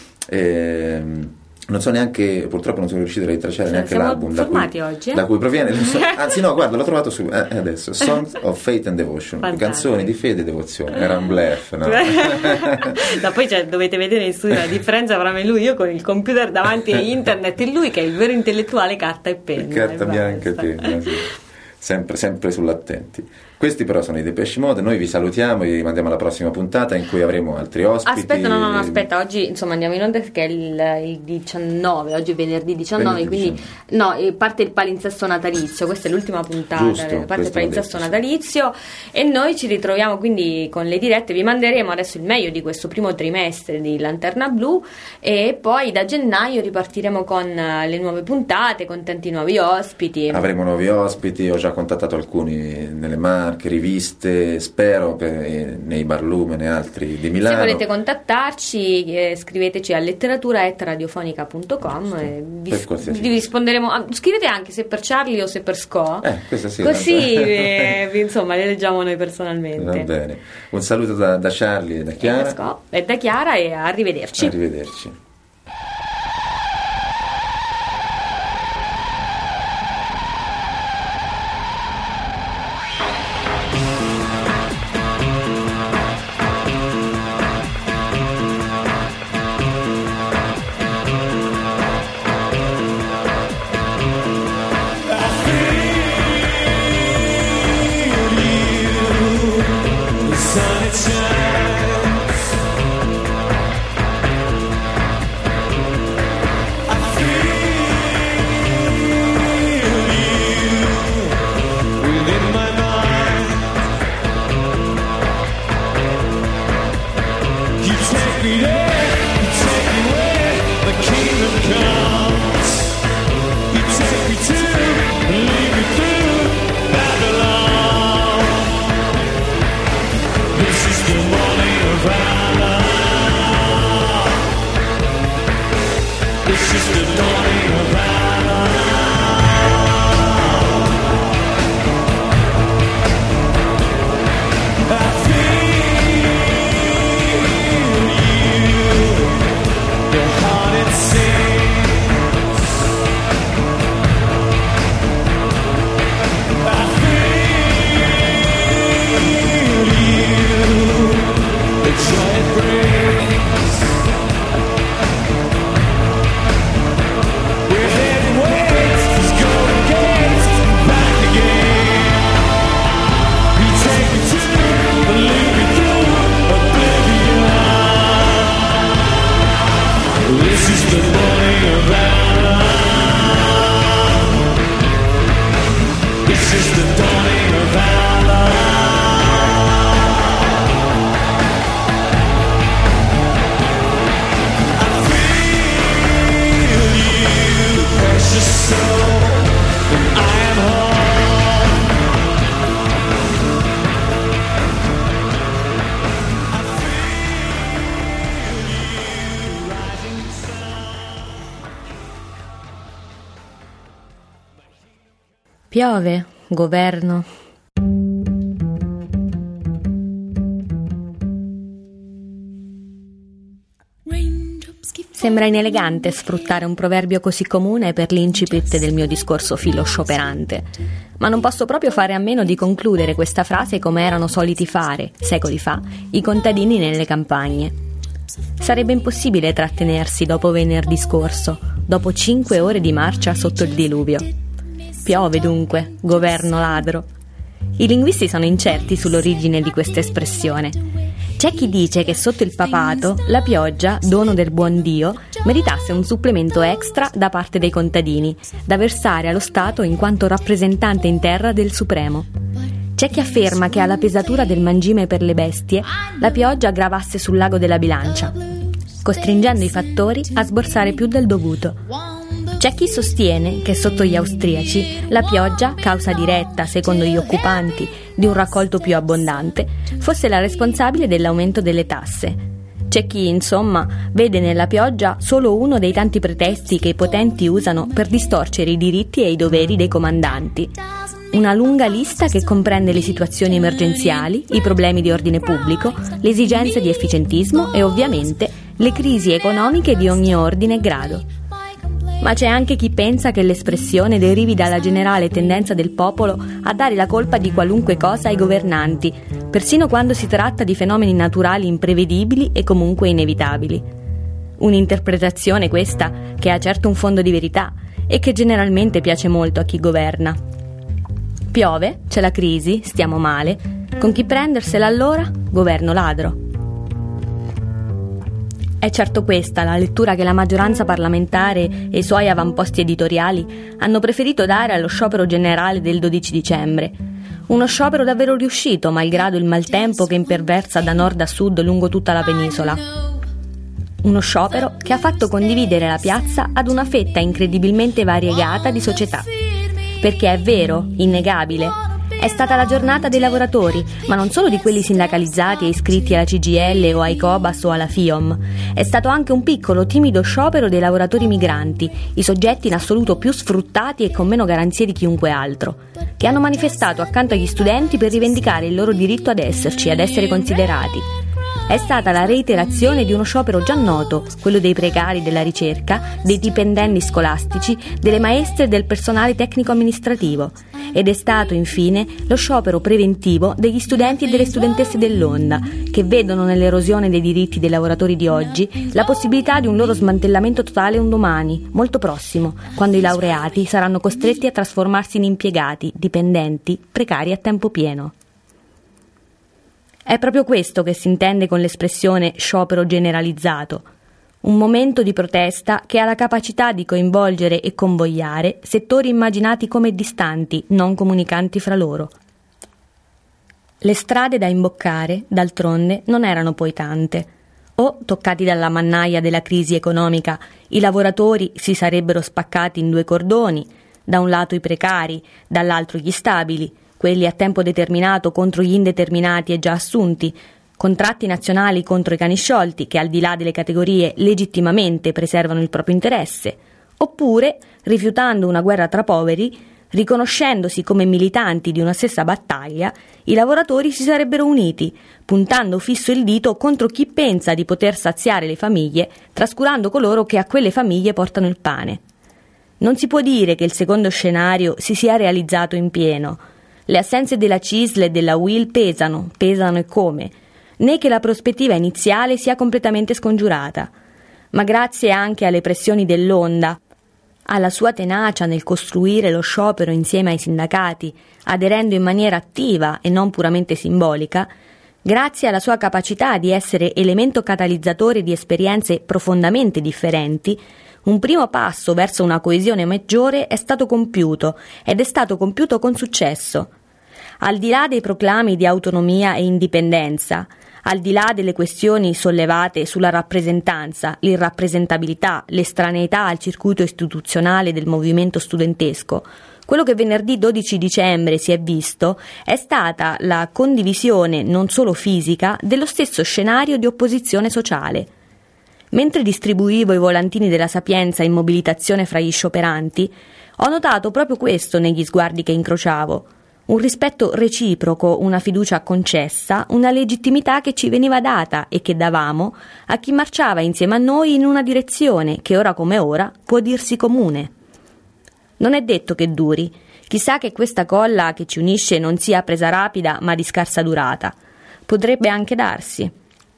Non so neanche, purtroppo non sono riuscito a ritracciare neanche l'album da cui proviene. Anzi no, guarda, l'ho trovato su adesso, Songs of Faith and Devotion. Fantastico. Canzoni di fede e devozione. Era un bluff, no? No, poi dovete vedere in studio la differenza tra me e lui, io con il computer davanti a internet, e lui che è il vero intellettuale, carta e penna. Carta bianca e penna, sì. Sempre sull'attenti. Questi però sono i Depeche Mode. Noi vi salutiamo e vi rimandiamo alla prossima puntata, in cui avremo altri ospiti. Aspetta, oggi insomma andiamo in onda perché è il 19, oggi è venerdì 19, quindi parte il palinsesto natalizio. Questa è l'ultima puntata. Giusto, parte il palinsesto natalizio, e noi ci ritroviamo quindi con le dirette. Vi manderemo adesso il meglio di questo primo trimestre di Lanterna Blu, e poi da gennaio ripartiremo con le nuove puntate, con tanti nuovi ospiti. Avremo nuovi ospiti, ho già contattato alcuni nelle marche, riviste, spero nei barlume e altri di Milano. Se volete contattarci, scriveteci a letteratura@radiofonica.com e vi risponderemo. Scrivete anche se per Charlie o se per Sco, sì, così insomma le leggiamo noi personalmente. Va bene, un saluto da Charlie e da Chiara e arrivederci. Piove, governo. Sembra inelegante sfruttare un proverbio così comune per l'incipit del mio discorso filoscioperante, ma non posso proprio fare a meno di concludere questa frase come erano soliti fare, secoli fa, i contadini nelle campagne. Sarebbe impossibile trattenersi dopo venerdì scorso, dopo 5 ore di marcia sotto il diluvio. Piove dunque, governo ladro. I linguisti sono incerti sull'origine di questa espressione. C'è chi dice che sotto il papato la pioggia, dono del buon Dio, meritasse un supplemento extra da parte dei contadini, da versare allo Stato in quanto rappresentante in terra del Supremo. C'è chi afferma che alla pesatura del mangime per le bestie la pioggia gravasse sul lago della bilancia, costringendo i fattori a sborsare più del dovuto. C'è chi sostiene che sotto gli austriaci la pioggia, causa diretta, secondo gli occupanti, di un raccolto più abbondante, fosse la responsabile dell'aumento delle tasse. C'è chi, insomma, vede nella pioggia solo uno dei tanti pretesti che i potenti usano per distorcere i diritti e i doveri dei comandanti. Una lunga lista che comprende le situazioni emergenziali, i problemi di ordine pubblico, le esigenze di efficientismo e ovviamente le crisi economiche di ogni ordine e grado. Ma c'è anche chi pensa che l'espressione derivi dalla generale tendenza del popolo a dare la colpa di qualunque cosa ai governanti, persino quando si tratta di fenomeni naturali imprevedibili e comunque inevitabili. Un'interpretazione questa che ha certo un fondo di verità e che generalmente piace molto a chi governa. Piove, c'è la crisi, stiamo male, con chi prendersela allora? Governo ladro. È certo questa la lettura che la maggioranza parlamentare e i suoi avamposti editoriali hanno preferito dare allo sciopero generale del 12 dicembre. Uno sciopero davvero riuscito, malgrado il maltempo che imperversa da nord a sud lungo tutta la penisola. Uno sciopero che ha fatto condividere la piazza ad una fetta incredibilmente variegata di società. Perché è vero, innegabile, è stata la giornata dei lavoratori, ma non solo di quelli sindacalizzati e iscritti alla CGIL o ai Cobas o alla FIOM. È stato anche un piccolo, timido sciopero dei lavoratori migranti, i soggetti in assoluto più sfruttati e con meno garanzie di chiunque altro, che hanno manifestato accanto agli studenti per rivendicare il loro diritto ad esserci, ad essere considerati. È stata la reiterazione di uno sciopero già noto, quello dei precari della ricerca, dei dipendenti scolastici, delle maestre e del personale tecnico-amministrativo. Ed è stato, infine, lo sciopero preventivo degli studenti e delle studentesse dell'Onda, che vedono nell'erosione dei diritti dei lavoratori di oggi la possibilità di un loro smantellamento totale un domani, molto prossimo, quando i laureati saranno costretti a trasformarsi in impiegati, dipendenti, precari a tempo pieno. È proprio questo che si intende con l'espressione sciopero generalizzato, un momento di protesta che ha la capacità di coinvolgere e convogliare settori immaginati come distanti, non comunicanti fra loro. Le strade da imboccare, d'altronde, non erano poi tante. O, toccati dalla mannaia della crisi economica, i lavoratori si sarebbero spaccati in 2 cordoni, da un lato i precari, dall'altro gli stabili, quelli a tempo determinato contro gli indeterminati e già assunti, contratti nazionali contro i cani sciolti che al di là delle categorie legittimamente preservano il proprio interesse, oppure rifiutando una guerra tra poveri, riconoscendosi come militanti di una stessa battaglia, i lavoratori si sarebbero uniti, puntando fisso il dito contro chi pensa di poter saziare le famiglie, trascurando coloro che a quelle famiglie portano il pane. Non si può dire che il secondo scenario si sia realizzato in pieno. Le assenze della CISL e della UIL pesano e come, né che la prospettiva iniziale sia completamente scongiurata. Ma grazie anche alle pressioni dell'Onda, alla sua tenacia nel costruire lo sciopero insieme ai sindacati, aderendo in maniera attiva e non puramente simbolica, grazie alla sua capacità di essere elemento catalizzatore di esperienze profondamente differenti, un primo passo verso una coesione maggiore è stato compiuto, ed è stato compiuto con successo. Al di là dei proclami di autonomia e indipendenza, al di là delle questioni sollevate sulla rappresentanza, l'irrappresentabilità, l'estraneità al circuito istituzionale del movimento studentesco, quello che venerdì 12 dicembre si è visto è stata la condivisione non solo fisica dello stesso scenario di opposizione sociale. Mentre distribuivo i volantini della Sapienza in mobilitazione fra gli scioperanti, ho notato proprio questo negli sguardi che incrociavo. Un rispetto reciproco, una fiducia concessa, una legittimità che ci veniva data e che davamo a chi marciava insieme a noi in una direzione che ora come ora può dirsi comune. Non è detto che duri, chissà che questa colla che ci unisce non sia presa rapida ma di scarsa durata. Potrebbe anche darsi.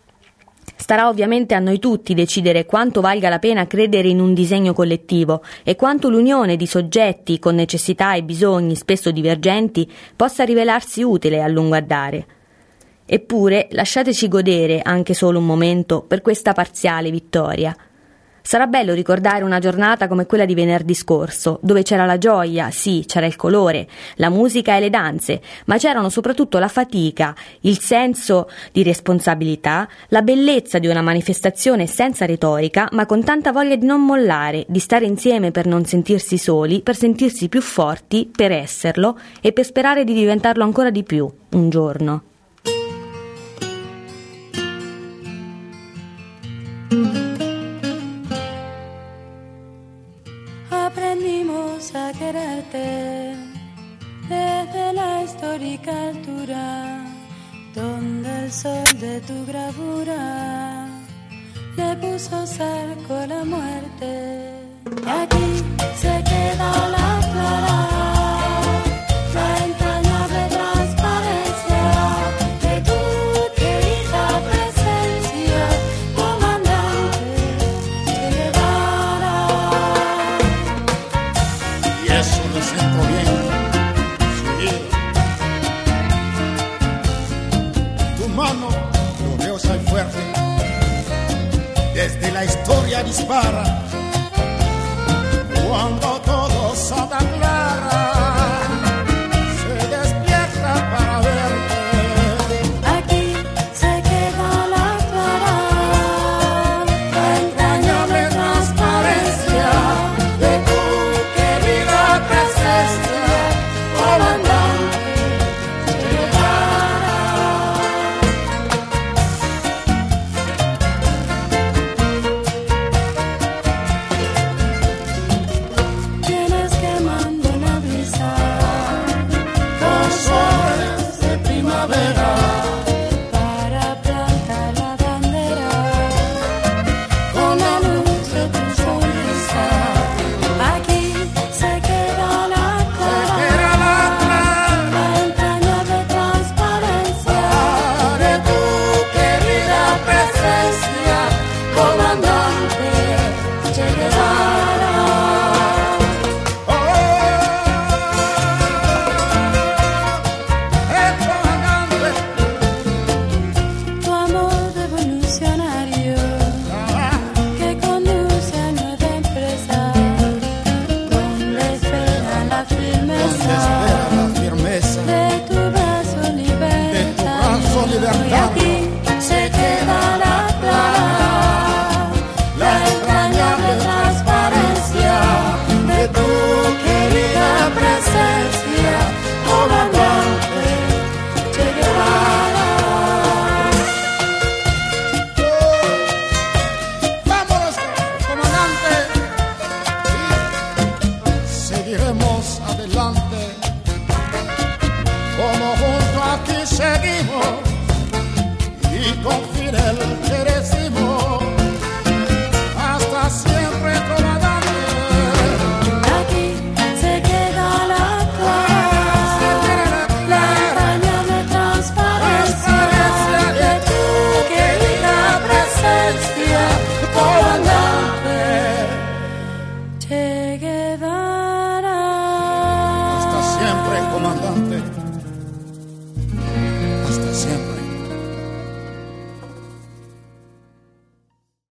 Starà ovviamente a noi tutti decidere quanto valga la pena credere in un disegno collettivo e quanto l'unione di soggetti con necessità e bisogni spesso divergenti possa rivelarsi utile a lungo andare. Eppure lasciateci godere anche solo un momento per questa parziale vittoria. Sarà bello ricordare una giornata come quella di venerdì scorso, dove c'era la gioia, sì, c'era il colore, la musica e le danze, ma c'erano soprattutto la fatica, il senso di responsabilità, la bellezza di una manifestazione senza retorica, ma con tanta voglia di non mollare, di stare insieme per non sentirsi soli, per sentirsi più forti, per esserlo e per sperare di diventarlo ancora di più, un giorno. Aprendimos a quererte desde la histórica altura, donde el sol de tu bravura le puso cerco a la muerte. Y aquí se queda la clara, la entrañable transparencia de tu querida presencia, comandante Che Guevara. Y eso lo siento bien, sí. Tu mano gloriosa y fuerte desde la historia dispara. Cuando todos atacan